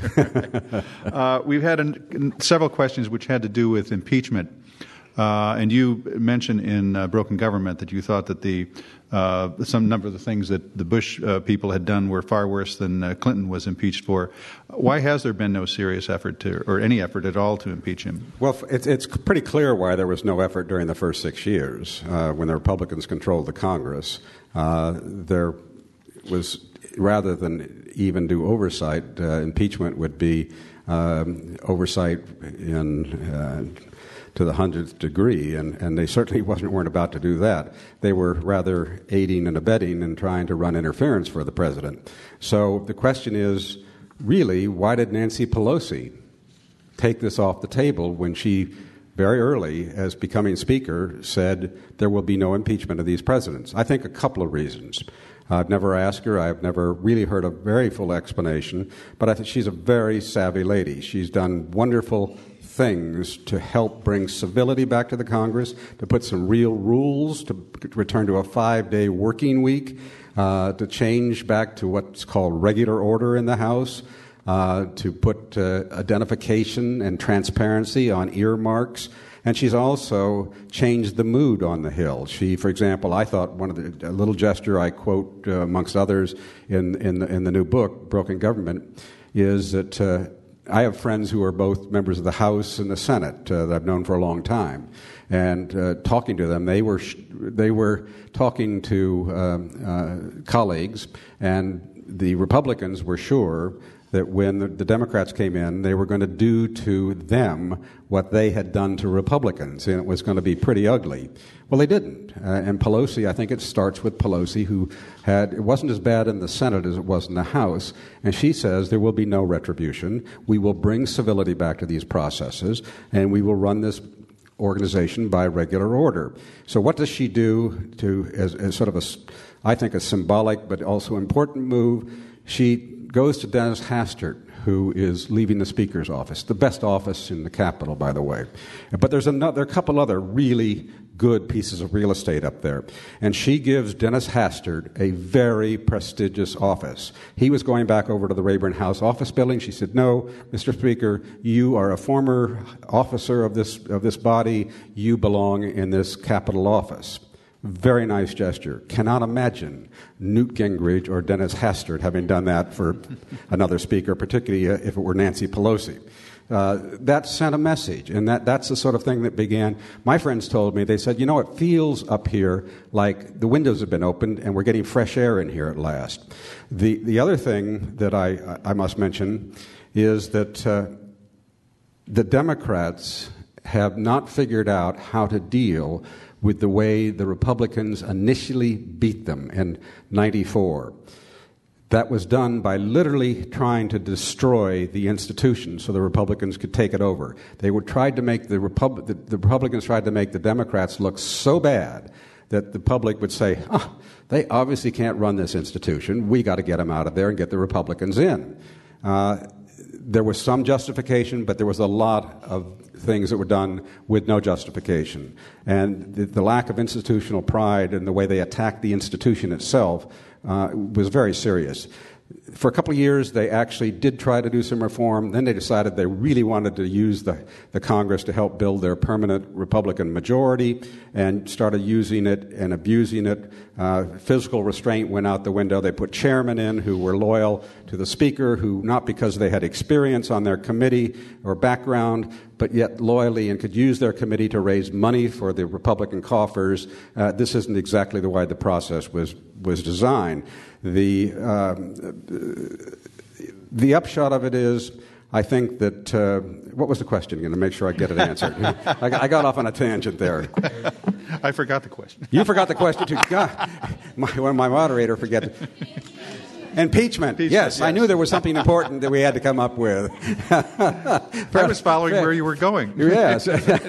uh, we've had an, several questions which had to do with impeachment. Uh, and you mentioned in uh, Broken Government that you thought that the uh, some number of the things that the Bush uh, people had done were far worse than uh, Clinton was impeached for. Why has there been no serious effort to, or any effort at all to impeach him? Well, it's, it's pretty clear why there was no effort during the first six years uh, when the Republicans controlled the Congress. Uh, there was, rather than even do oversight, uh, impeachment would be um, oversight in uh, to the hundredth degree, and, and they certainly wasn't weren't about to do that. They were rather aiding and abetting and trying to run interference for the president. So the question is, really, why did Nancy Pelosi take this off the table when she, very early, as becoming Speaker, said there will be no impeachment of these presidents? I think a couple of reasons. I've never asked her. I've never really heard a very full explanation, but I think she's a very savvy lady. She's done wonderful things to help bring civility back to the Congress, to put some real rules, to return to a five-day working week, uh, to change back to what's called regular order in the House, uh, to put uh, identification and transparency on earmarks. And she's also changed the mood on the Hill. She, for example, I thought one of the a little gesture I quote uh, amongst others in in the, in the new book, Broken Government, is that uh, I have friends who are both members of the House and the Senate uh, that I've known for a long time, and uh, talking to them, they were sh- they were talking to um, uh, colleagues, and the Republicans were sure that when the, the Democrats came in, they were going to do to them what they had done to Republicans, and it was going to be pretty ugly. Well, they didn't. Uh, and Pelosi, I think it starts with Pelosi, who had, it wasn't as bad in the Senate as it was in the House, and she says there will be no retribution. We will bring civility back to these processes, and we will run this organization by regular order. So what does she do to, as, as sort of a, I think, a symbolic but also important move? She goes to Dennis Hastert, who is leaving the Speaker's office, the best office in the Capitol, by the way. But there's another, there are a couple other really good pieces of real estate up there. And she gives Dennis Hastert a very prestigious office. He was going back over to the Rayburn House office building. She said, no, Mister Speaker, you are a former officer of this of this body. You belong in this Capitol office. Very nice gesture. Cannot imagine Newt Gingrich or Dennis Hastert having done that for another speaker, particularly if it were Nancy Pelosi. Uh, that sent a message, and that, that's the sort of thing that began. My friends told me, they said, you know, it feels up here like the windows have been opened and we're getting fresh air in here at last. The, the other thing that I, I must mention is that uh, the Democrats have not figured out how to deal with the way the Republicans initially beat them in ninety-four. That was done by literally trying to destroy the institution so the Republicans could take it over. They were tried to make the, Repub- the, the Republicans tried to make the Democrats look so bad that the public would say, oh, they obviously can't run this institution. We got to get them out of there and get the Republicans in. Uh, there was some justification, but there was a lot of things that were done with no justification. And the, the lack of institutional pride and the way they attacked the institution itself uh, was very serious. For a couple of years, they actually did try to do some reform. Then they decided they really wanted to use the, the Congress to help build their permanent Republican majority and started using it and abusing it. Uh, physical restraint went out the window. They put chairmen in who were loyal to the Speaker, who not because they had experience on their committee or background, but yet loyally and could use their committee to raise money for the Republican coffers. Uh, this isn't exactly the way the process was, was designed. The um, the upshot of it is, I think that uh, what was the question again? To make sure I get it answered, I, I got off on a tangent there. I forgot the question. You forgot the question too. God, my, when my moderator forget. It. Impeachment. Impeachment. Yes, Yes, I knew there was something important that we had to come up with. I was following where you were going. Yes.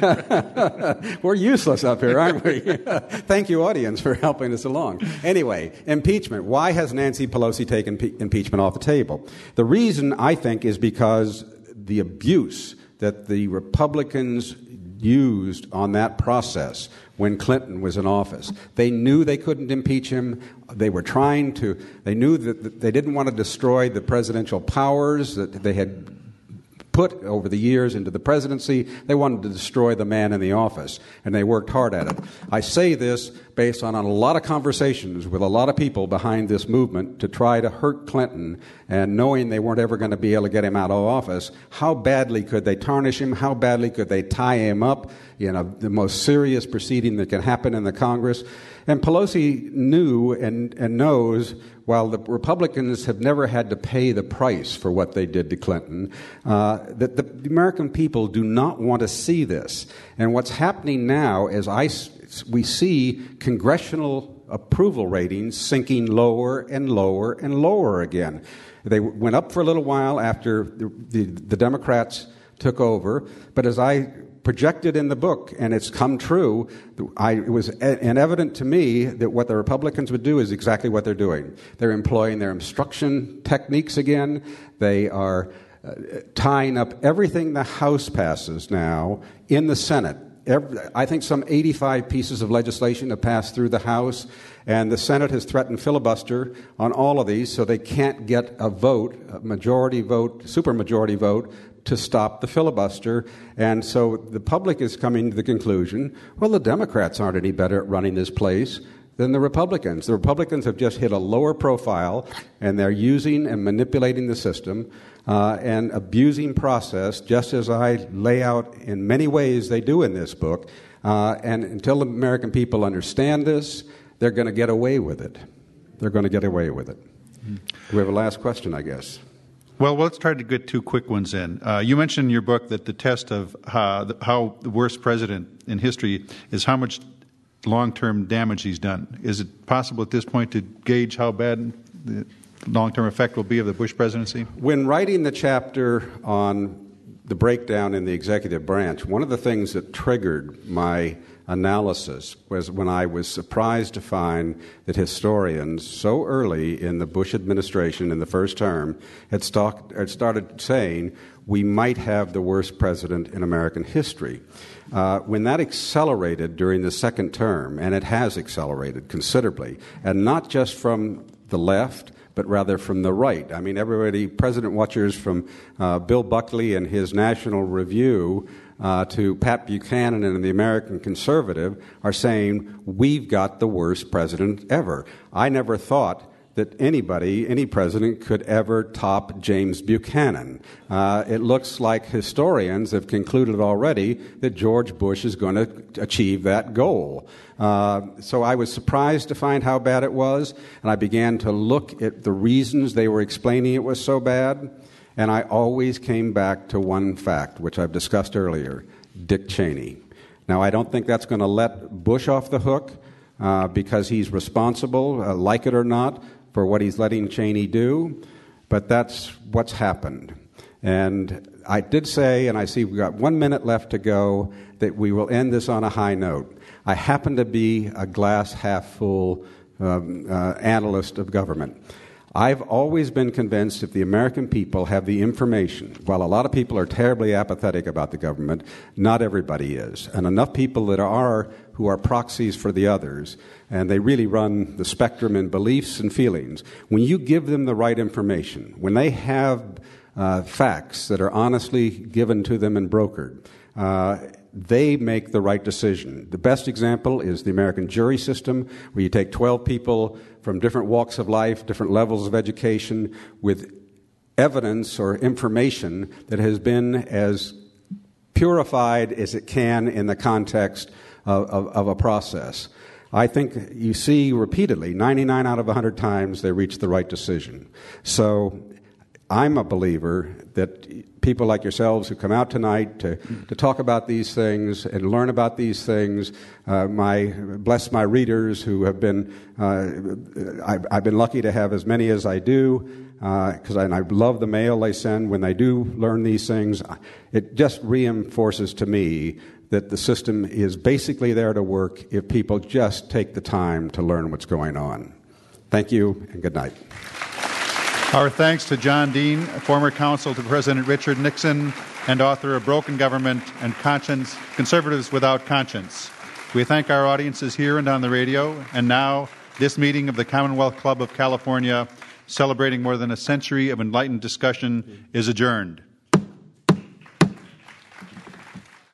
We're useless up here, aren't we? Thank you, audience, for helping us along. Anyway, impeachment. Why has Nancy Pelosi taken pe- impeachment off the table? The reason, I think, is because the abuse that the Republicans used on that process when Clinton was in office. They knew they couldn't impeach him. They were trying to, they knew that they didn't want to destroy the presidential powers that they had put over the years into the presidency. They wanted to destroy the man in the office, and they worked hard at it. I say this based on a lot of conversations with a lot of people behind this movement to try to hurt Clinton, and knowing they weren't ever going to be able to get him out of office. How badly could they tarnish him? How badly could they tie him up in a, the most serious proceeding that can happen in the Congress? And Pelosi knew and, and knows, while the Republicans have never had to pay the price for what they did to Clinton, uh, that the American people do not want to see this. And what's happening now is I, we see congressional approval ratings sinking lower and lower and lower again. They went up for a little while after the, the, the Democrats took over, but as I projected in the book, and it's come true, I, it was e- and evident to me that what the Republicans would do is exactly what they're doing. They're employing their obstruction techniques again. They are uh, tying up everything the House passes now in the Senate. Every, I think some eighty-five pieces of legislation have passed through the House, and the Senate has threatened filibuster on all of these, so they can't get a vote, a majority vote, supermajority vote, to stop the filibuster. And so the public is coming to the conclusion, well, the Democrats aren't any better at running this place than the Republicans. The Republicans have just hit a lower profile, and they're using and manipulating the system uh, and abusing process, just as I lay out in many ways they do in this book. Uh, and until the American people understand this, they're going to get away with it. They're going to get away with it. Mm-hmm. We have a last question, I guess. Well, let's try to get two quick ones in. Uh, you mentioned in your book that the test of uh, the, how the worst president in history is how much long-term damage he's done. Is it possible at this point to gauge how bad the long-term effect will be of the Bush presidency? When writing the chapter on the breakdown in the executive branch, one of the things that triggered my analysis was when I was surprised to find that historians so early in the Bush administration in the first term had, stalk, had started saying we might have the worst president in American history. Uh, when that accelerated during the second term, and it has accelerated considerably, and not just from the left, but rather from the right. I mean, everybody, president watchers from uh, Bill Buckley and his National Review uh, to Pat Buchanan and the American Conservative are saying, we've got the worst president ever. I never thought that anybody, any president, could ever top James Buchanan. Uh, it looks like historians have concluded already that George Bush is going to achieve that goal. Uh, so I was surprised to find how bad it was, and I began to look at the reasons they were explaining it was so bad, and I always came back to one fact, which I've discussed earlier, Dick Cheney. Now, I don't think that's going to let Bush off the hook uh, because he's responsible, uh, like it or not, for what he's letting Cheney do, but that's what's happened. And I did say, and I see we've got one minute left to go, that we will end this on a high note. I happen to be a glass half full um, uh, analyst of government. I've always been convinced if the American people have the information, while a lot of people are terribly apathetic about the government, not everybody is. And enough people that are who are proxies for the others, and they really run the spectrum in beliefs and feelings. When you give them the right information, when they have uh, facts that are honestly given to them and brokered, uh, they make the right decision. The best example is the American jury system, where you take twelve people from different walks of life, different levels of education, with evidence or information that has been as purified as it can in the context of, of, of a process. I think you see repeatedly, ninety-nine out of one hundred times, they reach the right decision. So I'm a believer that people like yourselves who come out tonight to, to talk about these things and learn about these things, uh, my bless my readers who have been, uh, I've, I've been lucky to have as many as I do, because uh, I, and I love the mail they send when they do learn these things. It just reinforces to me that the system is basically there to work if people just take the time to learn what's going on. Thank you, and good night. Our thanks to John Dean, former counsel to President Richard Nixon and author of Broken Government and Conscience, Conservatives Without Conscience. We thank our audiences here and on the radio. And now, this meeting of the Commonwealth Club of California, celebrating more than a century of enlightened discussion, is adjourned.